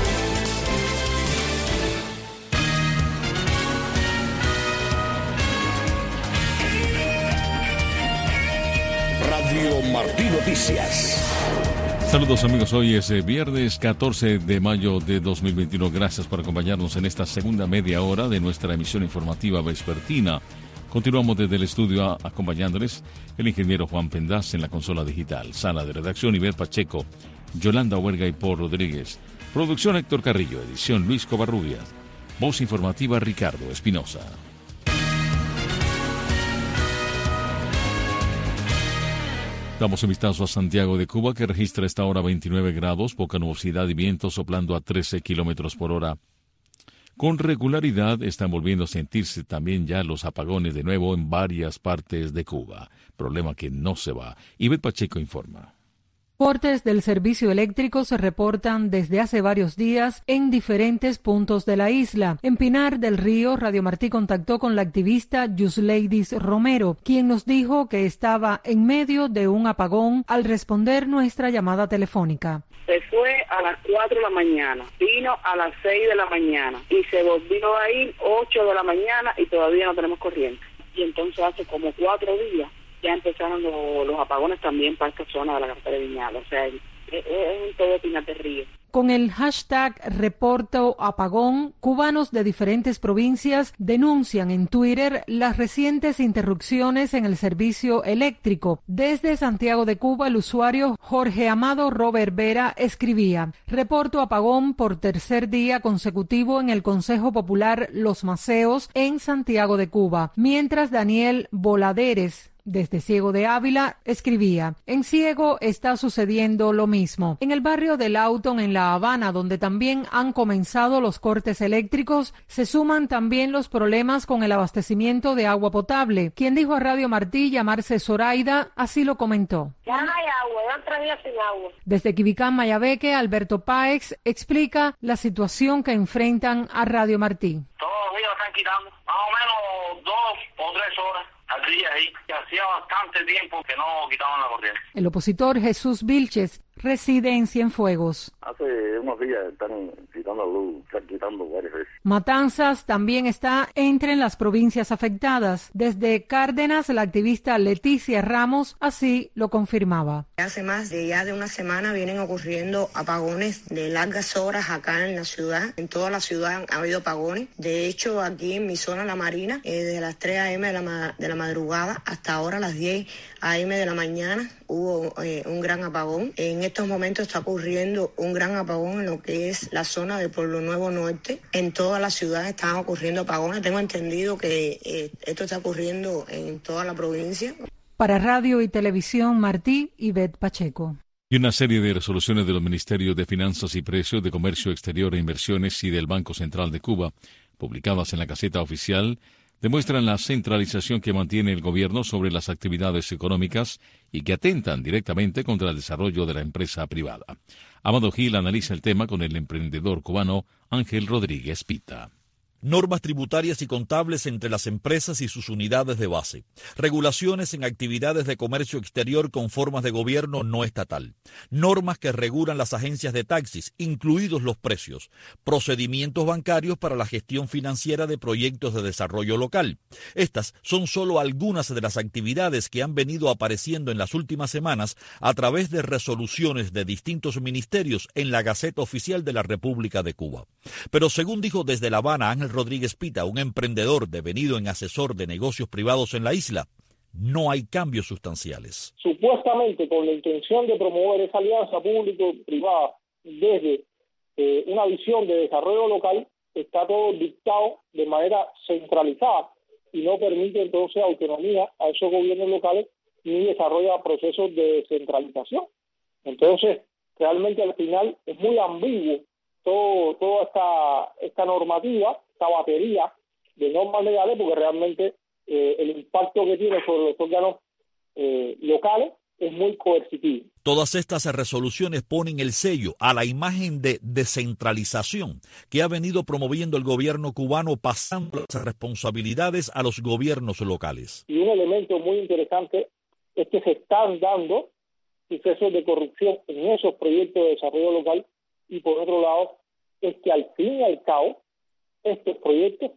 Radio Martí Noticias. Saludos amigos, hoy es viernes catorce de mayo de dos mil veintiuno. Gracias por acompañarnos en esta segunda media hora de nuestra emisión informativa vespertina. Continuamos desde el estudio acompañándoles el ingeniero Juan Pendaz en la consola digital. Sala de redacción Iber Pacheco, Yolanda Huerga y Paul Rodríguez. Producción Héctor Carrillo, edición Luis Covarrubias. Voz informativa Ricardo Espinosa. Damos un vistazo a Santiago de Cuba, que registra esta hora veintinueve grados, poca nubosidad y viento soplando a trece kilómetros por hora. Con regularidad están volviendo a sentirse también ya los apagones de nuevo en varias partes de Cuba. Problema que no se va. Ivette Pacheco informa. Cortes del servicio eléctrico se reportan desde hace varios días en diferentes puntos de la isla. En Pinar del Río, Radio Martí contactó con la activista Yusleidis Romero, quien nos dijo que estaba en medio de un apagón al responder nuestra llamada telefónica. Se fue a las cuatro de la mañana, vino a las seis de la mañana y se volvió a ir ocho de la mañana y todavía no tenemos corriente. Y entonces hace como cuatro días ya empezaron los, los apagones también para esta zona de la carretera de Viñal. O sea, es, es, es todo Pinar del Río. Con el hashtag Reporto Apagón, cubanos de diferentes provincias denuncian en Twitter las recientes interrupciones en el servicio eléctrico. Desde Santiago de Cuba, el usuario Jorge Amado Robert Vera escribía: Reporto apagón por tercer día consecutivo en el Consejo Popular Los Maceos en Santiago de Cuba. Mientras Daniel Voladeres, desde Ciego de Ávila, escribía: en Ciego está sucediendo lo mismo. En el barrio de Lawton, en La Habana, donde también han comenzado los cortes eléctricos, se suman también los problemas con el abastecimiento de agua potable. Quien dijo a Radio Martí llamarse Zoraida, así lo comentó. Ya no hay agua, ya tres días sin agua. Desde Quibicán, Mayabeque, Alberto Páez explica la situación que enfrentan a Radio Martí. Todos los días están quitando, más o menos dos o tres horas al día ahí, que hacía bastante tiempo que no quitaban la corriente. El opositor Jesús Vilches reside en Cienfuegos. Hace unos días están quitando luz, están quitando varias veces. Matanzas también está entre las provincias afectadas. Desde Cárdenas, la activista Leticia Ramos así lo confirmaba. Hace más de ya de una semana vienen ocurriendo apagones de largas horas acá en la ciudad. En toda la ciudad ha habido apagones. De hecho, aquí en mi zona, La Marina, eh, desde las tres a eme de la, de la madrugada hasta ahora las diez a eme de la mañana hubo eh, un gran apagón. En estos momentos está ocurriendo un gran apagón en lo que es la zona de Pueblo Nuevo Norte. En toda la ciudad están ocurriendo apagones. Tengo entendido que eh, esto está ocurriendo en toda la provincia. Para Radio y Televisión Martí, Ivette Pacheco. Y una serie de resoluciones de los Ministerios de Finanzas y Precios, de Comercio Exterior e Inversiones y del Banco Central de Cuba, publicadas en la Gaceta Oficial, demuestran la centralización que mantiene el gobierno sobre las actividades económicas y que atentan directamente contra el desarrollo de la empresa privada. Amado Gil analiza el tema con el emprendedor cubano Ángel Rodríguez Pita. Normas tributarias y contables entre las empresas y sus unidades de base. Regulaciones en actividades de comercio exterior con formas de gobierno no estatal. Normas que regulan las agencias de taxis, incluidos los precios. Procedimientos bancarios para la gestión financiera de proyectos de desarrollo local. Estas son solo algunas de las actividades que han venido apareciendo en las últimas semanas a través de resoluciones de distintos ministerios en la Gaceta Oficial de la República de Cuba. Pero según dijo desde La Habana Ángel Ángel Rodríguez Pita, un emprendedor devenido en asesor de negocios privados en la isla, no hay cambios sustanciales. Supuestamente con la intención de promover esa alianza público-privada desde eh, una visión de desarrollo local, está todo dictado de manera centralizada y no permite entonces autonomía a esos gobiernos locales ni desarrolla procesos de descentralización. Entonces, realmente al final es muy ambiguo todo, toda esta, esta normativa, esta batería de normas legales, porque realmente eh, el impacto que tiene sobre los órganos eh, locales es muy coercitivo. Todas estas resoluciones ponen el sello a la imagen de descentralización que ha venido promoviendo el gobierno cubano, pasando las responsabilidades a los gobiernos locales. Y un elemento muy interesante es que se están dando sucesos de corrupción en esos proyectos de desarrollo local, y por otro lado es que al fin y al cabo estos proyectos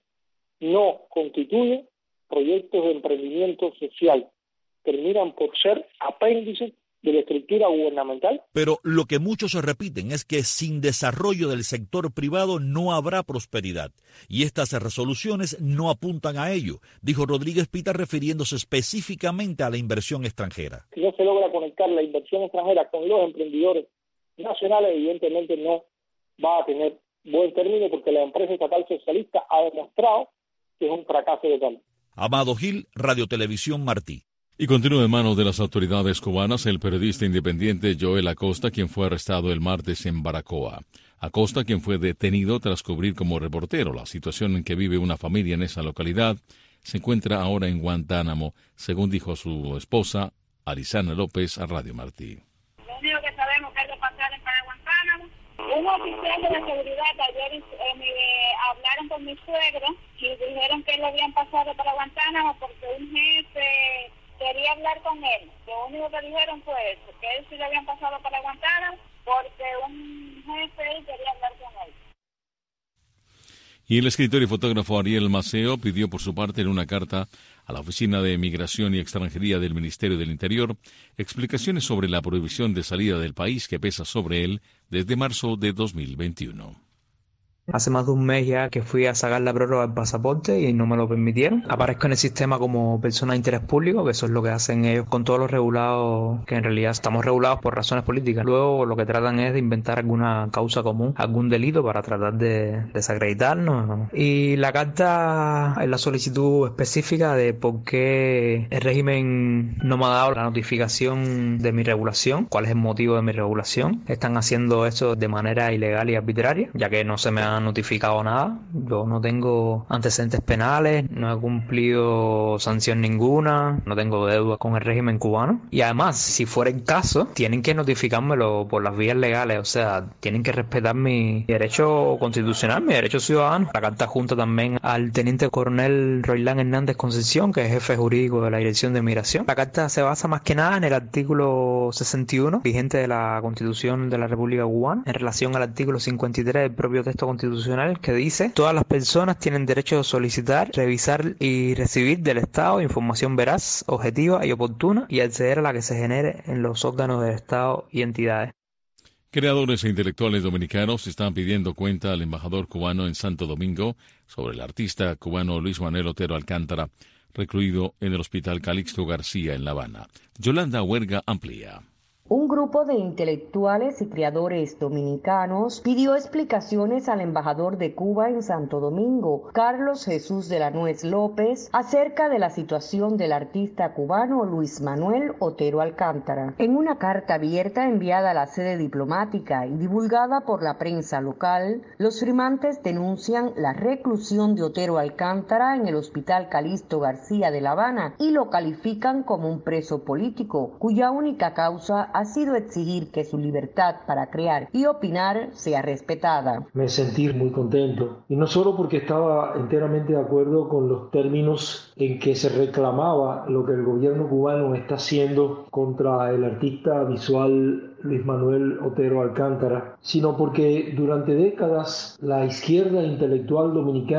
no constituyen proyectos de emprendimiento social, terminan por ser apéndices de la estructura gubernamental. Pero lo que muchos se repiten es que sin desarrollo del sector privado no habrá prosperidad, y estas resoluciones no apuntan a ello, dijo Rodríguez Pita, refiriéndose específicamente a la inversión extranjera. Si no se logra conectar la inversión extranjera con los emprendedores nacionales, evidentemente no va a tener buen término, porque la empresa estatal socialista ha demostrado que es un fracaso total. Amado Gil, Radio Televisión Martí. Y continúa en manos de las autoridades cubanas el periodista independiente Joel Acosta, quien fue arrestado el martes en Baracoa. Acosta, quien fue detenido tras cubrir como reportero la situación en que vive una familia en esa localidad, se encuentra ahora en Guantánamo, según dijo su esposa, Arizana López, a Radio Martí. Lo único que sabemos que es de pasar para Guantánamo. Un oficial de la seguridad ayer eh, me hablaron con mi suegro y dijeron que lo habían pasado para Guantánamo porque un jefe quería hablar con él. Lo único que dijeron fue eso, que él sí lo habían pasado para Guantánamo porque un jefe quería hablar con él. Y el escritor y fotógrafo Ariel Maceo pidió por su parte en una carta a la Oficina de Migración y Extranjería del Ministerio del Interior explicaciones sobre la prohibición de salida del país que pesa sobre él desde marzo de dos mil veintiuno. Hace más de un mes ya que fui a sacar la prórroga del pasaporte y no me lo permitieron. Aparezco en el sistema como persona de interés público, que eso es lo que hacen ellos con todos los regulados, que en realidad estamos regulados por razones políticas. Luego lo que tratan es de inventar alguna causa común, algún delito para tratar de desacreditarnos. Y la carta es la solicitud específica de por qué el régimen no me ha dado la notificación de mi regulación, cuál es el motivo de mi regulación. Están haciendo esto de manera ilegal y arbitraria, ya que no se me han notificado nada. Yo no tengo antecedentes penales, no he cumplido sanción ninguna, no tengo deuda con el régimen cubano, y además, si fuera el caso, tienen que notificármelo por las vías legales, o sea, tienen que respetar mi derecho constitucional, mi derecho ciudadano. La carta junta también al teniente coronel Roilán Hernández Concepción, que es jefe jurídico de la Dirección de Migración. La carta se basa más que nada en el artículo sesenta y uno vigente de la Constitución de la República Cubana, en relación al artículo cincuenta y tres del propio texto constitucional, que dice: todas las personas tienen derecho a solicitar, revisar y recibir del Estado información veraz, objetiva y oportuna, y acceder a la que se genere en los órganos del Estado y entidades. Creadores e intelectuales dominicanos están pidiendo cuenta al embajador cubano en Santo Domingo sobre el artista cubano Luis Manuel Otero Alcántara, recluido en el Hospital Calixto García en La Habana. Yolanda Huerga amplía. Un grupo de intelectuales y creadores dominicanos pidió explicaciones al embajador de Cuba en Santo Domingo, Carlos Jesús de la Nuez López, acerca de la situación del artista cubano Luis Manuel Otero Alcántara. En una carta abierta enviada a la sede diplomática y divulgada por la prensa local, los firmantes denuncian la reclusión de Otero Alcántara en el Hospital Calixto García de La Habana y lo califican como un preso político, cuya única causa ha sido exigir que su libertad para crear y opinar sea respetada. Me sentí muy contento, y no solo porque estaba enteramente de acuerdo con los términos en que se reclamaba lo que el gobierno cubano está haciendo contra el artista visual Luis Manuel Otero Alcántara, sino porque durante décadas la izquierda intelectual dominicana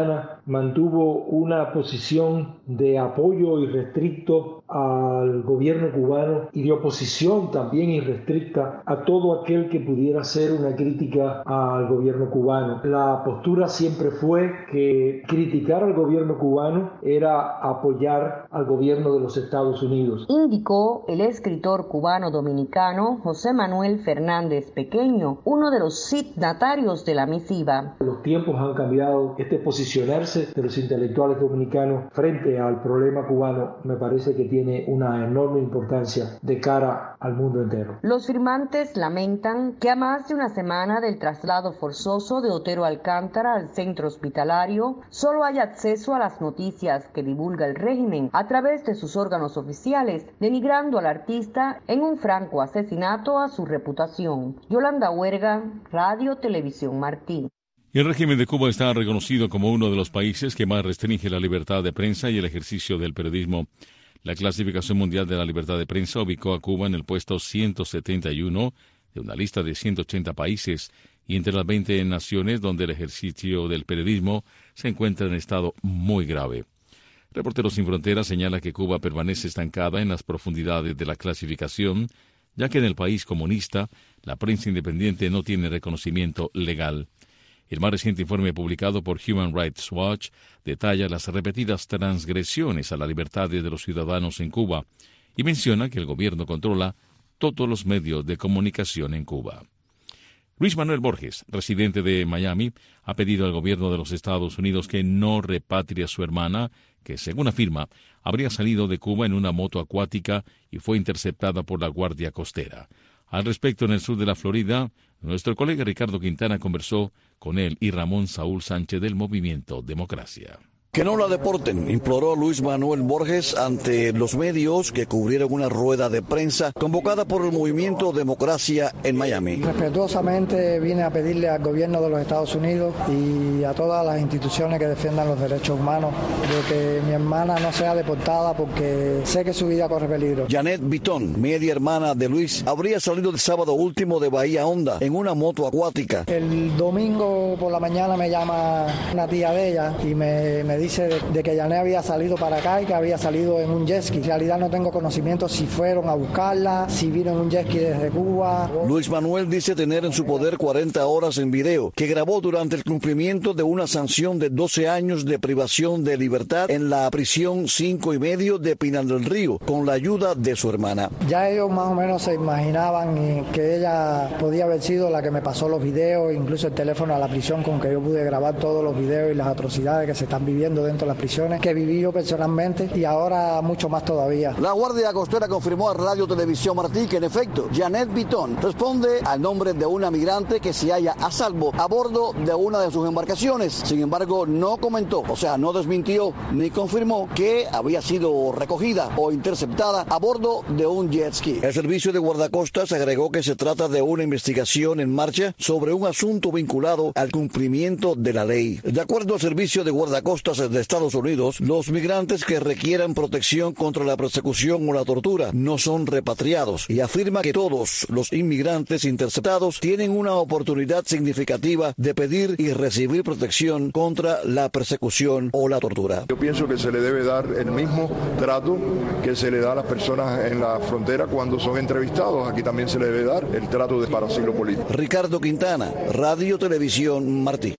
mantuvo una posición de apoyo irrestricto al gobierno cubano y de oposición también irrestricta a todo aquel que pudiera hacer una crítica al gobierno cubano. La postura siempre fue que criticar al gobierno cubano era apoyar al gobierno de los Estados Unidos. Indicó el escritor cubano dominicano José Manuel Fernández Pequeño, uno de los signatarios de la misiva. Los tiempos han cambiado. Este posicionarse de los intelectuales dominicanos frente al problema cubano me parece que tiene una enorme importancia de cara al mundo entero. Los firmantes lamentan que a más de una semana del traslado forzoso de Otero Alcántara al centro hospitalario, solo hay acceso a las noticias que divulga el régimen a través de sus órganos oficiales, denigrando al artista en un franco asesinato a su reputación. Yolanda Huerga, Radio Televisión Martí. El régimen de Cuba está reconocido como uno de los países que más restringe la libertad de prensa y el ejercicio del periodismo. La clasificación mundial de la libertad de prensa ubicó a Cuba en el puesto ciento setenta y uno de una lista de ciento ochenta países y entre las veinte naciones donde el ejercicio del periodismo se encuentra en estado muy grave. Reporteros Sin Fronteras señala que Cuba permanece estancada en las profundidades de la clasificación, ya que en el país comunista la prensa independiente no tiene reconocimiento legal. El más reciente informe publicado por Human Rights Watch detalla las repetidas transgresiones a la libertad de los ciudadanos en Cuba y menciona que el gobierno controla todos los medios de comunicación en Cuba. Luis Manuel Borges, residente de Miami, ha pedido al gobierno de los Estados Unidos que no repatrie a su hermana, que, según afirma, habría salido de Cuba en una moto acuática y fue interceptada por la Guardia Costera. Al respecto, en el sur de la Florida, nuestro colega Ricardo Quintana conversó con él y Ramón Saúl Sánchez del Movimiento Democracia. Que no la deporten, imploró Luis Manuel Borges ante los medios que cubrieron una rueda de prensa convocada por el Movimiento Democracia en Miami. Respetuosamente vine a pedirle al gobierno de los Estados Unidos y a todas las instituciones que defiendan los derechos humanos de que mi hermana no sea deportada porque sé que su vida corre peligro. Janet Vitón, media hermana de Luis, habría salido el sábado último de Bahía Honda en una moto acuática. El domingo por la mañana me llama una tía de ella y me, me dice de, de que Janet había salido para acá y que había salido en un jet ski. En realidad no tengo conocimiento si fueron a buscarla, si vino en un jet ski desde Cuba. Luis Manuel dice tener en su poder cuarenta horas en video que grabó durante el cumplimiento de una sanción de doce años de privación de libertad en la prisión cinco y medio de Pinar del Río con la ayuda de su hermana. Ya ellos más o menos se imaginaban que ella podía haber sido la que me pasó los videos, incluso el teléfono a la prisión con que yo pude grabar todos los videos y las atrocidades que se están viviendo dentro de las prisiones, que viví yo personalmente y ahora mucho más todavía. La Guardia Costera confirmó a Radio Televisión Martí que en efecto Janet Vitón responde al nombre de una migrante que se halla a salvo a bordo de una de sus embarcaciones. Sin embargo, no comentó, o sea, no desmintió ni confirmó que había sido recogida o interceptada a bordo de un jet ski. El servicio de guardacostas agregó que se trata de una investigación en marcha sobre un asunto vinculado al cumplimiento de la ley. De acuerdo al servicio de guardacostas de Estados Unidos, los migrantes que requieran protección contra la persecución o la tortura no son repatriados y afirma que todos los inmigrantes interceptados tienen una oportunidad significativa de pedir y recibir protección contra la persecución o la tortura. Yo pienso que se le debe dar el mismo trato que se le da a las personas en la frontera cuando son entrevistados. Aquí también se le debe dar el trato de para asilo político. Ricardo Quintana, Radio Televisión Martí.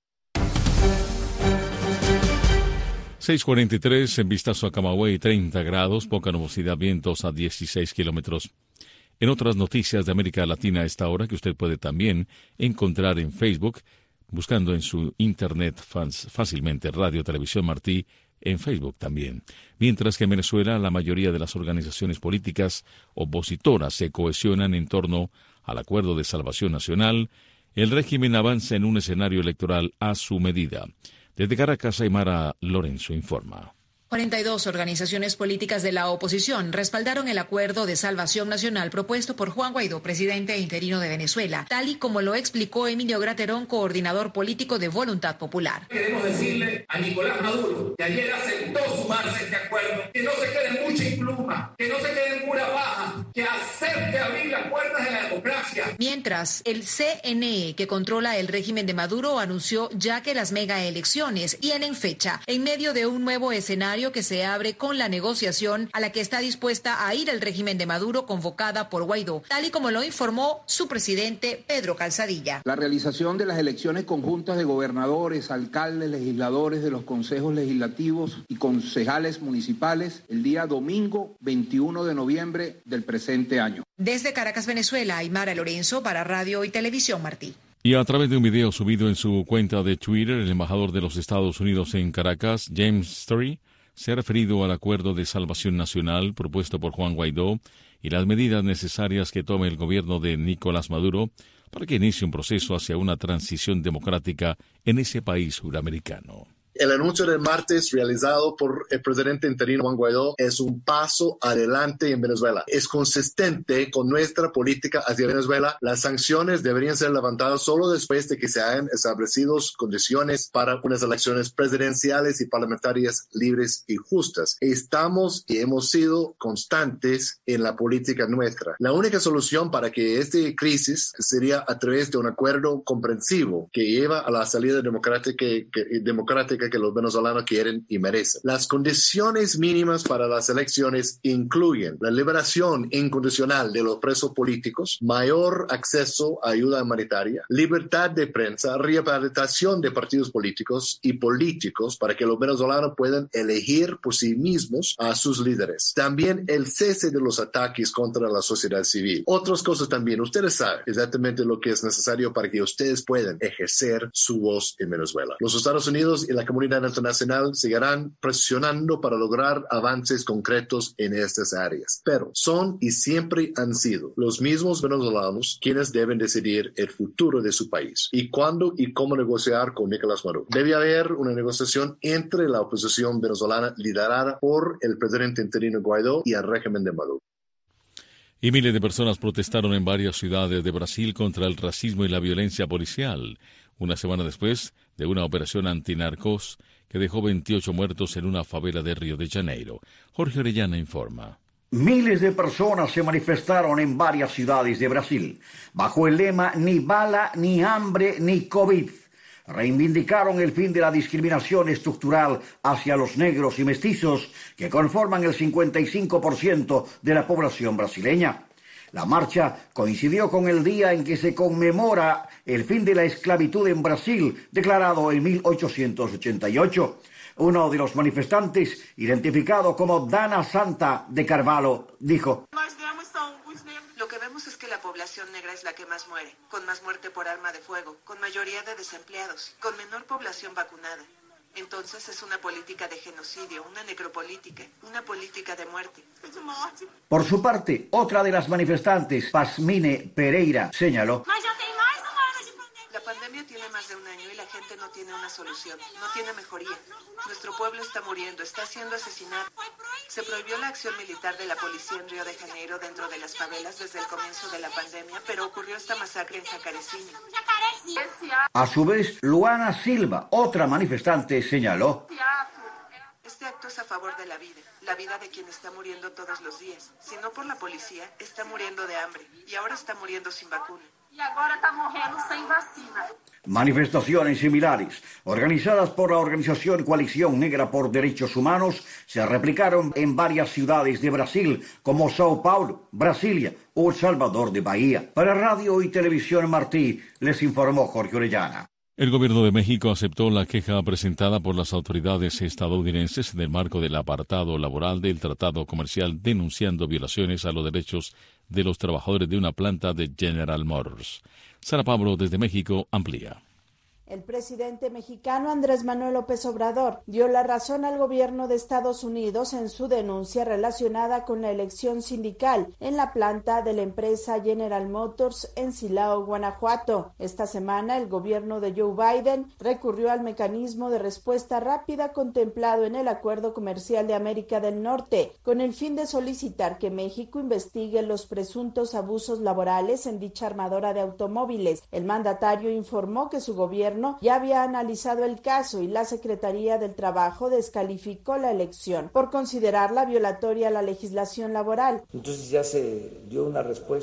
seis cuarenta y tres, en vistazo a Camagüey, treinta grados, poca nubosidad, vientos a dieciséis kilómetros. En otras noticias de América Latina a esta hora, que usted puede también encontrar en Facebook, buscando en su internet fácilmente Radio Televisión Martí, en Facebook también. Mientras que en Venezuela la mayoría de las organizaciones políticas opositoras se cohesionan en torno al Acuerdo de Salvación Nacional, el régimen avanza en un escenario electoral a su medida. Desde Caracas, Aymara Lorenzo informa. cuarenta y dos organizaciones políticas de la oposición respaldaron el acuerdo de salvación nacional propuesto por Juan Guaidó, presidente interino de Venezuela, tal y como lo explicó Emilio Graterón, coordinador político de Voluntad Popular. Queremos decirle a Nicolás Maduro, que ayer aceptó sumarse a este acuerdo, que no se quede en mucha pluma, que no se quede en pura baja, que acepte abrir las puertas de la democracia. Mientras cifras. El C N E, que controla el régimen de Maduro, anunció ya que las megaelecciones tienen fecha en medio de un nuevo escenario que se abre con la negociación a la que está dispuesta a ir el régimen de Maduro convocada por Guaidó, tal y como lo informó su presidente Pedro Calzadilla. La realización de las elecciones conjuntas de gobernadores, alcaldes, legisladores de los consejos legislativos y concejales municipales el día domingo veintiuno de noviembre del presente año. Desde Caracas, Venezuela, Aymara Lorenzo para Radio y Televisión Martí. Y a través de un video subido en su cuenta de Twitter, el embajador de los Estados Unidos en Caracas, James Story, se ha referido al acuerdo de salvación nacional propuesto por Juan Guaidó y las medidas necesarias que tome el gobierno de Nicolás Maduro para que inicie un proceso hacia una transición democrática en ese país suramericano. El anuncio del martes realizado por el presidente interino Juan Guaidó es un paso adelante en Venezuela. Es consistente con nuestra política hacia Venezuela. Las sanciones deberían ser levantadas solo después de que se hayan establecido condiciones para unas elecciones presidenciales y parlamentarias libres y justas. Estamos y hemos sido constantes en la política nuestra. La única solución para que esta crisis sería a través de un acuerdo comprensivo que lleva a la salida democrática, que, democrática que los venezolanos quieren y merecen. Las condiciones mínimas para las elecciones incluyen la liberación incondicional de los presos políticos, mayor acceso a ayuda humanitaria, libertad de prensa, rehabilitación de partidos políticos y políticos para que los venezolanos puedan elegir por sí mismos a sus líderes. También el cese de los ataques contra la sociedad civil. Otras cosas también. Ustedes saben exactamente lo que es necesario para que ustedes puedan ejercer su voz en Venezuela. Los Estados Unidos y la comunidad internacional seguirán presionando para lograr avances concretos en estas áreas. Pero son y siempre han sido los mismos venezolanos quienes deben decidir el futuro de su país y cuándo y cómo negociar con Nicolás Maduro. Debe haber una negociación entre la oposición venezolana liderada por el presidente interino Guaidó y el régimen de Maduro. Y miles de personas protestaron en varias ciudades de Brasil contra el racismo y la violencia policial, una semana después de una operación antinarcos que dejó veintiocho muertos en una favela de Río de Janeiro. Jorge Orellana informa. Miles de personas se manifestaron en varias ciudades de Brasil, bajo el lema ni bala, ni hambre, ni COVID. Reivindicaron el fin de la discriminación estructural hacia los negros y mestizos, que conforman el cincuenta y cinco por ciento de la población brasileña. La marcha coincidió con el día en que se conmemora el fin de la esclavitud en Brasil, declarado en mil ochocientos ochenta y ocho. Uno de los manifestantes, identificado como Dana Santa de Carvalho, dijo: Lo que vemos es que la población negra es la que más muere, con más muerte por arma de fuego, con mayoría de desempleados, con menor población vacunada. Entonces es una política de genocidio, una necropolítica, una política de muerte. Por su parte, otra de las manifestantes, Pasmine Pereira, señaló: La pandemia tiene más de un año y la gente no tiene una solución, no tiene mejoría. Nuestro pueblo está muriendo, está siendo asesinado. Se prohibió la acción militar de la policía en Río de Janeiro dentro de las favelas desde el comienzo de la pandemia, pero ocurrió esta masacre en Jacarezinho. A su vez, Luana Silva, otra manifestante, señaló: Este acto es a favor de la vida, la vida de quien está muriendo todos los días. Si no por la policía, está muriendo de hambre y ahora está muriendo sin vacuna. Y ahora está muriendo sin vacina. Manifestaciones similares, organizadas por la organización Coalición Negra por Derechos Humanos, se replicaron en varias ciudades de Brasil, como Sao Paulo, Brasilia o Salvador de Bahía. Para Radio y Televisión Martí, les informó Jorge Orellana. El gobierno de México aceptó la queja presentada por las autoridades estadounidenses en el marco del apartado laboral del Tratado Comercial, denunciando violaciones a los derechos de los trabajadores de una planta de General Motors. Sara Pablo, desde México, amplía. El presidente mexicano Andrés Manuel López Obrador dio la razón al gobierno de Estados Unidos en su denuncia relacionada con la elección sindical en la planta de la empresa General Motors en Silao, Guanajuato. Esta semana, el gobierno de Joe Biden recurrió al mecanismo de respuesta rápida contemplado en el Acuerdo Comercial de América del Norte, con el fin de solicitar que México investigue los presuntos abusos laborales en dicha armadora de automóviles. El mandatario informó que su gobierno ya había analizado el caso y la Secretaría del Trabajo descalificó la elección por considerarla violatoria a la legislación laboral. Entonces ya se dio una respuesta,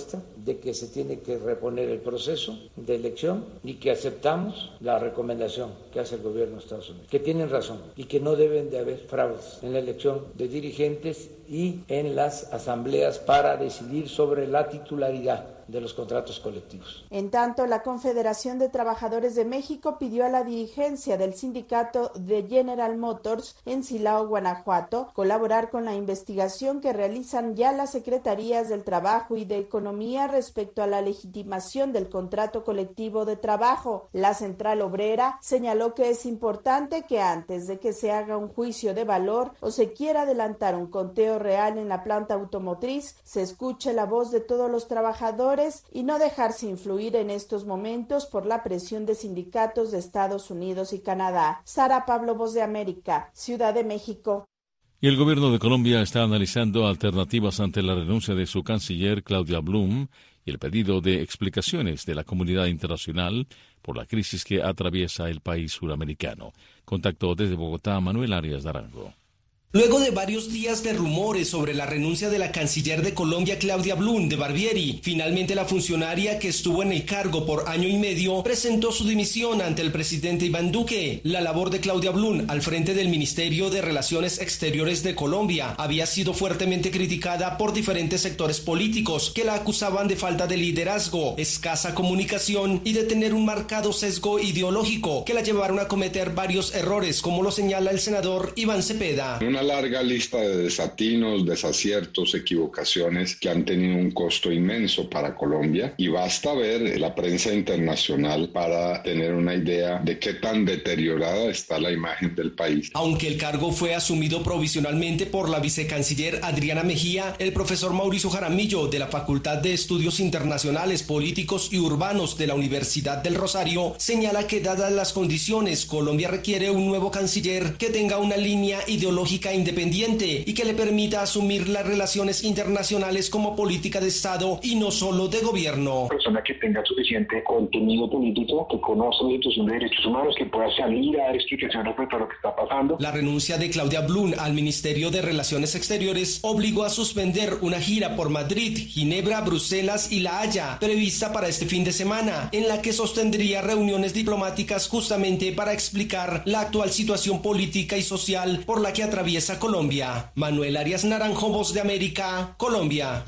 de que se tiene que reponer el proceso de elección y que aceptamos la recomendación que hace el gobierno de Estados Unidos, que tienen razón y que no deben de haber fraudes en la elección de dirigentes y en las asambleas para decidir sobre la titularidad de los contratos colectivos. En tanto, la Confederación de Trabajadores de México pidió a la dirigencia del sindicato de General Motors en Silao, Guanajuato, colaborar con la investigación que realizan ya las Secretarías del Trabajo y de Economía respecto a la legitimación del contrato colectivo de trabajo. La Central Obrera señaló que es importante que antes de que se haga un juicio de valor o se quiera adelantar un conteo real en la planta automotriz, se escuche la voz de todos los trabajadores y no dejarse influir en estos momentos por la presión de sindicatos de Estados Unidos y Canadá. Sara Pablo, Voz de América, Ciudad de México. Y el gobierno de Colombia está analizando alternativas ante la renuncia de su canciller Claudia Blum y el pedido de explicaciones de la comunidad internacional por la crisis que atraviesa el país suramericano. Contactó desde Bogotá Manuel Arias Naranjo. Luego de varios días de rumores sobre la renuncia de la canciller de Colombia, Claudia Blum, de Barbieri, finalmente la funcionaria que estuvo en el cargo por año y medio presentó su dimisión ante el presidente Iván Duque. La labor de Claudia Blum al frente del Ministerio de Relaciones Exteriores de Colombia había sido fuertemente criticada por diferentes sectores políticos que la acusaban de falta de liderazgo, escasa comunicación y de tener un marcado sesgo ideológico que la llevaron a cometer varios errores, como lo señala el senador Iván Cepeda. Una larga lista de desatinos, desaciertos, equivocaciones que han tenido un costo inmenso para Colombia, y basta ver la prensa internacional para tener una idea de qué tan deteriorada está la imagen del país. Aunque el cargo fue asumido provisionalmente por la vicecanciller Adriana Mejía, el profesor Mauricio Jaramillo de la Facultad de Estudios Internacionales, Políticos y Urbanos de la Universidad del Rosario señala que dadas las condiciones, Colombia requiere un nuevo canciller que tenga una línea ideológica independiente y que le permita asumir las relaciones internacionales como política de Estado y no solo de gobierno. Una persona que tenga suficiente contenido político, que conozca la institución de derechos humanos, que pueda salir a dar explicaciones respecto a lo que está pasando. La renuncia de Claudia Blum al Ministerio de Relaciones Exteriores obligó a suspender una gira por Madrid, Ginebra, Bruselas y La Haya, prevista para este fin de semana, en la que sostendría reuniones diplomáticas justamente para explicar la actual situación política y social por la que atraviesa Colombia. Manuel Arias Naranjo, Voz de América, Colombia.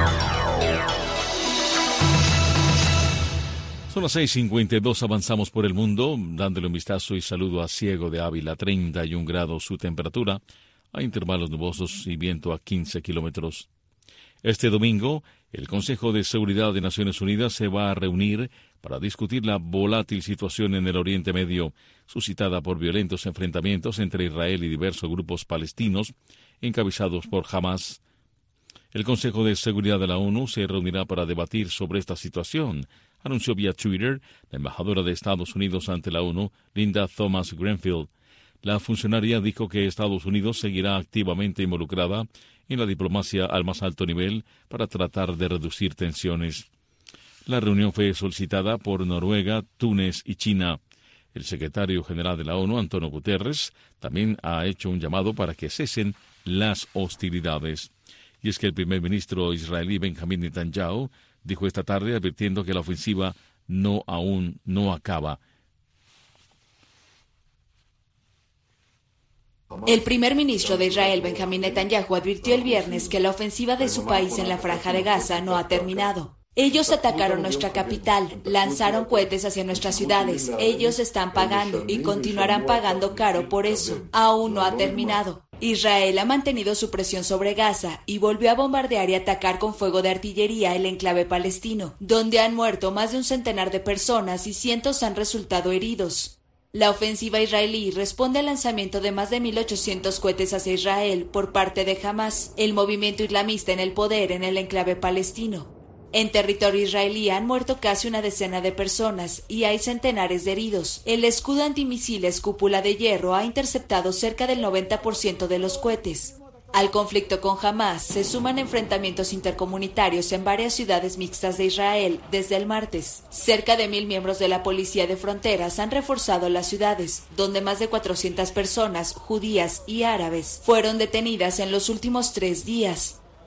Son las seis cincuenta y dos, avanzamos por el mundo, dándole un vistazo y saludo a Ciego de Ávila, treinta y un grados su temperatura, a intervalos nubosos y viento a quince kilómetros. Este domingo, el Consejo de Seguridad de Naciones Unidas se va a reunir para discutir la volátil situación en el Oriente Medio, suscitada por violentos enfrentamientos entre Israel y diversos grupos palestinos encabezados por Hamas. El Consejo de Seguridad de la ONU se reunirá para debatir sobre esta situación, anunció vía Twitter la embajadora de Estados Unidos ante la ONU, Linda Thomas Greenfield. La funcionaria dijo que Estados Unidos seguirá activamente involucrada en la diplomacia al más alto nivel para tratar de reducir tensiones. La reunión fue solicitada por Noruega, Túnez y China. El secretario general de la ONU, Antonio Guterres, también ha hecho un llamado para que cesen las hostilidades. Y es que el primer ministro israelí Benjamín Netanyahu dijo esta tarde advirtiendo que la ofensiva no aún no acaba. El primer ministro de Israel, Benjamín Netanyahu, advirtió el viernes que la ofensiva de su país en la Franja de Gaza no ha terminado. Ellos atacaron nuestra capital, lanzaron cohetes hacia nuestras ciudades. Ellos están pagando y continuarán pagando caro por eso. Aún no ha terminado. Israel ha mantenido su presión sobre Gaza y volvió a bombardear y atacar con fuego de artillería el enclave palestino, donde han muerto más de un centenar de personas y cientos han resultado heridos. La ofensiva israelí responde al lanzamiento de más de mil ochocientos cohetes hacia Israel por parte de Hamas, el movimiento islamista en el poder en el enclave palestino. En territorio israelí han muerto casi una decena de personas y hay centenares de heridos. El escudo antimisiles Cúpula de Hierro ha interceptado cerca del noventa por ciento de los cohetes. Al conflicto con Hamas se suman enfrentamientos intercomunitarios en varias ciudades mixtas de Israel desde el martes. Cerca de mil miembros de la Policía de Fronteras han reforzado las ciudades, donde más de cuatrocientas personas, judías y árabes, fueron detenidas en los últimos tres días.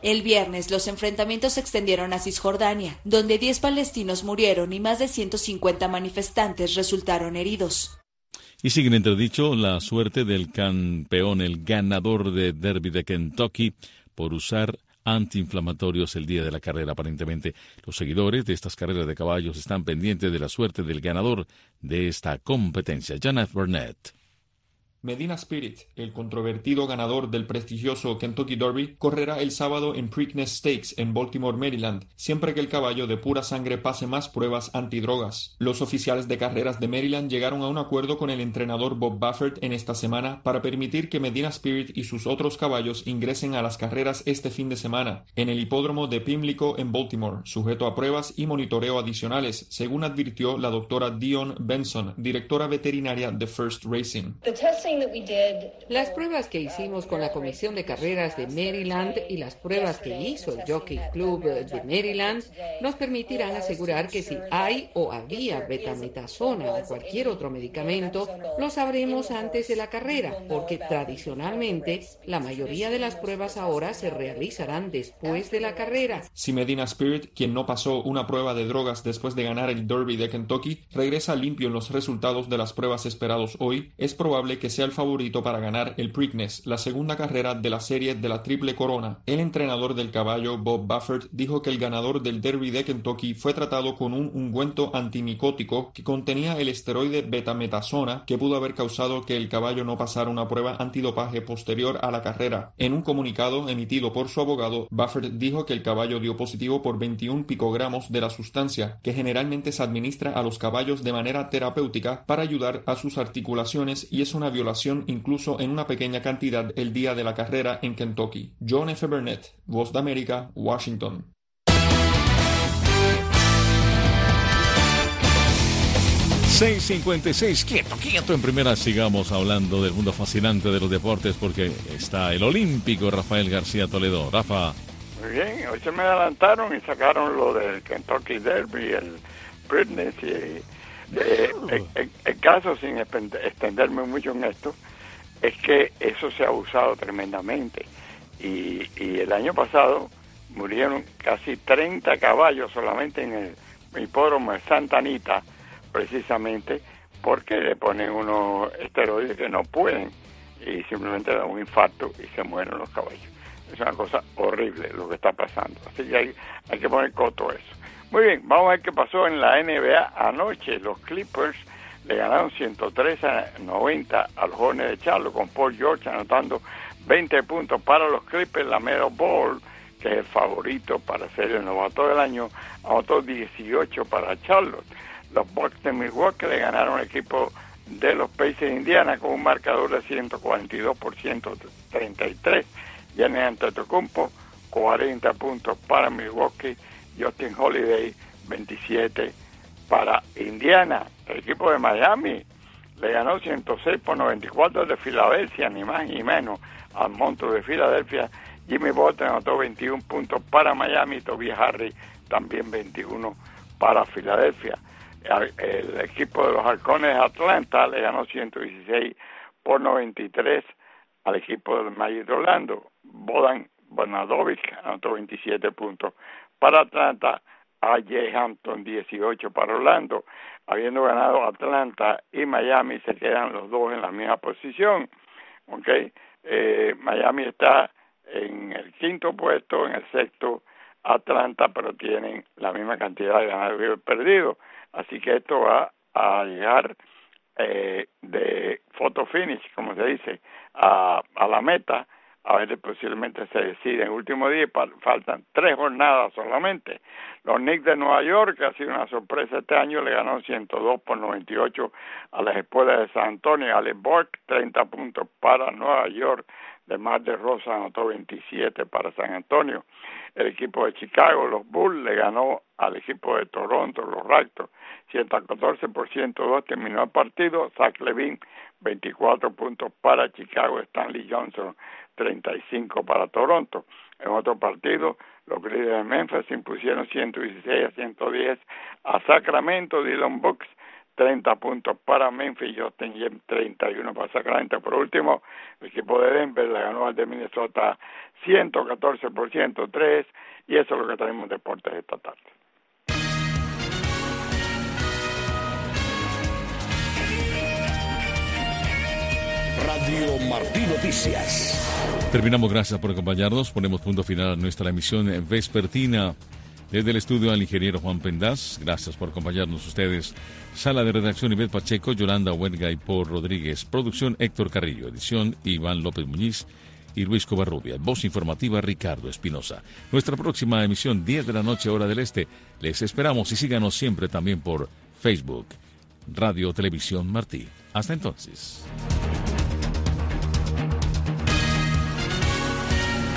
El viernes, los enfrentamientos se extendieron a Cisjordania, donde diez palestinos murieron y más de ciento cincuenta manifestantes resultaron heridos. Y sigue en entredicho la suerte del campeón, el ganador de Derby de Kentucky, por usar antiinflamatorios el día de la carrera. Aparentemente, los seguidores de estas carreras de caballos están pendientes de la suerte del ganador de esta competencia, Janet Burnett. Medina Spirit, el controvertido ganador del prestigioso Kentucky Derby, correrá el sábado en Preakness Stakes en Baltimore, Maryland, siempre que el caballo de pura sangre pase más pruebas antidrogas. Los oficiales de carreras de Maryland llegaron a un acuerdo con el entrenador Bob Baffert en esta semana para permitir que Medina Spirit y sus otros caballos ingresen a las carreras este fin de semana, en el hipódromo de Pimlico en Baltimore, sujeto a pruebas y monitoreo adicionales, según advirtió la doctora Dion Benson, directora veterinaria de First Racing. Las pruebas que hicimos con la Comisión de Carreras de Maryland y las pruebas que hizo el Jockey Club de Maryland nos permitirán asegurar que si hay o había betametasona o cualquier otro medicamento, lo sabremos antes de la carrera, porque tradicionalmente la mayoría de las pruebas ahora se realizarán después de la carrera. Si Medina Spirit, quien no pasó una prueba de drogas después de ganar el Derby de Kentucky, regresa limpio en los resultados de las pruebas esperados hoy, es probable que sea el favorito para ganar el Preakness, la segunda carrera de la serie de la Triple Corona. El entrenador del caballo, Bob Baffert, dijo que el ganador del Derby de Kentucky fue tratado con un ungüento antimicótico que contenía el esteroide betametasona, que pudo haber causado que el caballo no pasara una prueba antidopaje posterior a la carrera. En un comunicado emitido por su abogado, Baffert dijo que el caballo dio positivo por veintiún picogramos de la sustancia, que generalmente se administra a los caballos de manera terapéutica para ayudar a sus articulaciones, y es una violación incluso en una pequeña cantidad el día de la carrera en Kentucky. John F. Burnett, Voz de América, Washington. seis cincuenta y seis, quieto, quieto en primera. Sigamos hablando del mundo fascinante de los deportes porque está el olímpico Rafael García Toledo. Rafa. Muy bien, hoy se me adelantaron y sacaron lo del Kentucky Derby, el Preakness y eh, el, el, el caso, sin extenderme mucho en esto, es que eso se ha usado tremendamente y, y el año pasado murieron casi treinta caballos solamente en el hipódromo de Santa Anita, precisamente porque le ponen unos esteroides que no pueden y simplemente dan un infarto y se mueren los caballos. Es una cosa horrible lo que está pasando, así que hay, hay que poner coto a eso. Muy bien, vamos a ver qué pasó en la N B A anoche. Los Clippers le ganaron ciento tres a noventa a los Hornets de Charlotte, con Paul George anotando veinte puntos para los Clippers. La Melo Ball, que es el favorito para ser el novato del año, anotó dieciocho para Charlotte. Los Bucks de Milwaukee le ganaron al equipo de los Pacers de Indiana con un marcador de ciento cuarenta y dos por ciento treinta y tres. Giannis Antetokounmpo, cuarenta puntos para Milwaukee. Justin Holiday, veintisiete para Indiana. El equipo de Miami le ganó ciento seis por noventa y cuatro de Filadelfia, ni más ni menos, al monstruo de Filadelfia. Jimmy Butler anotó veintiún puntos para Miami. Tobias Harris también veintiuno para Filadelfia. El equipo de los Halcones de Atlanta le ganó ciento dieciséis por noventa y tres al equipo del Magic de Orlando. Bodan Bogdanovic anotó veintisiete puntos para Atlanta. A Jay Hampton dieciocho para Orlando. Habiendo ganado Atlanta y Miami, se quedan los dos en la misma posición. Okay. Eh, Miami está en el quinto puesto, en el sexto Atlanta, pero tienen la misma cantidad de ganados y perdidos. Así que esto va a llegar eh, de photo finish, como se dice, a, a la meta. A ver, posiblemente se decide en el último día, faltan tres jornadas solamente. Los Knicks de Nueva York, que ha sido una sorpresa este año, le ganó ciento dos por noventa y ocho a las Espuelas de San Antonio. Alec Burks, treinta puntos para Nueva York. De Mar de Rosa anotó veintisiete para San Antonio. El equipo de Chicago, los Bulls, le ganó al equipo de Toronto, los Raptors, ciento catorce por ciento dos, terminó el partido. Zach LaVine, veinticuatro puntos para Chicago. Stanley Johnson, treinta y cinco para Toronto. En otro partido, los Grizzlies de Memphis impusieron ciento dieciséis a ciento diez a Sacramento. Dillon Brooks, treinta puntos para Memphis y Austin y treinta y uno para Sacramento. Por último, el equipo de Denver le ganó al de Minnesota ciento catorce por ciento tres, y eso es lo que tenemos en deportes esta tarde. Radio Martí Noticias. Terminamos, gracias por acompañarnos. Ponemos punto final a nuestra emisión vespertina. Desde el estudio al ingeniero Juan Pendaz, gracias por acompañarnos ustedes. Sala de redacción Ivette Pacheco, Yolanda Huerga y Paul Rodríguez. Producción Héctor Carrillo. Edición Iván López Muñiz y Luis Covarrubia. Voz informativa Ricardo Espinosa. Nuestra próxima emisión, diez de la noche, hora del este. Les esperamos y síganos siempre también por Facebook. Radio Televisión Martí. Hasta entonces.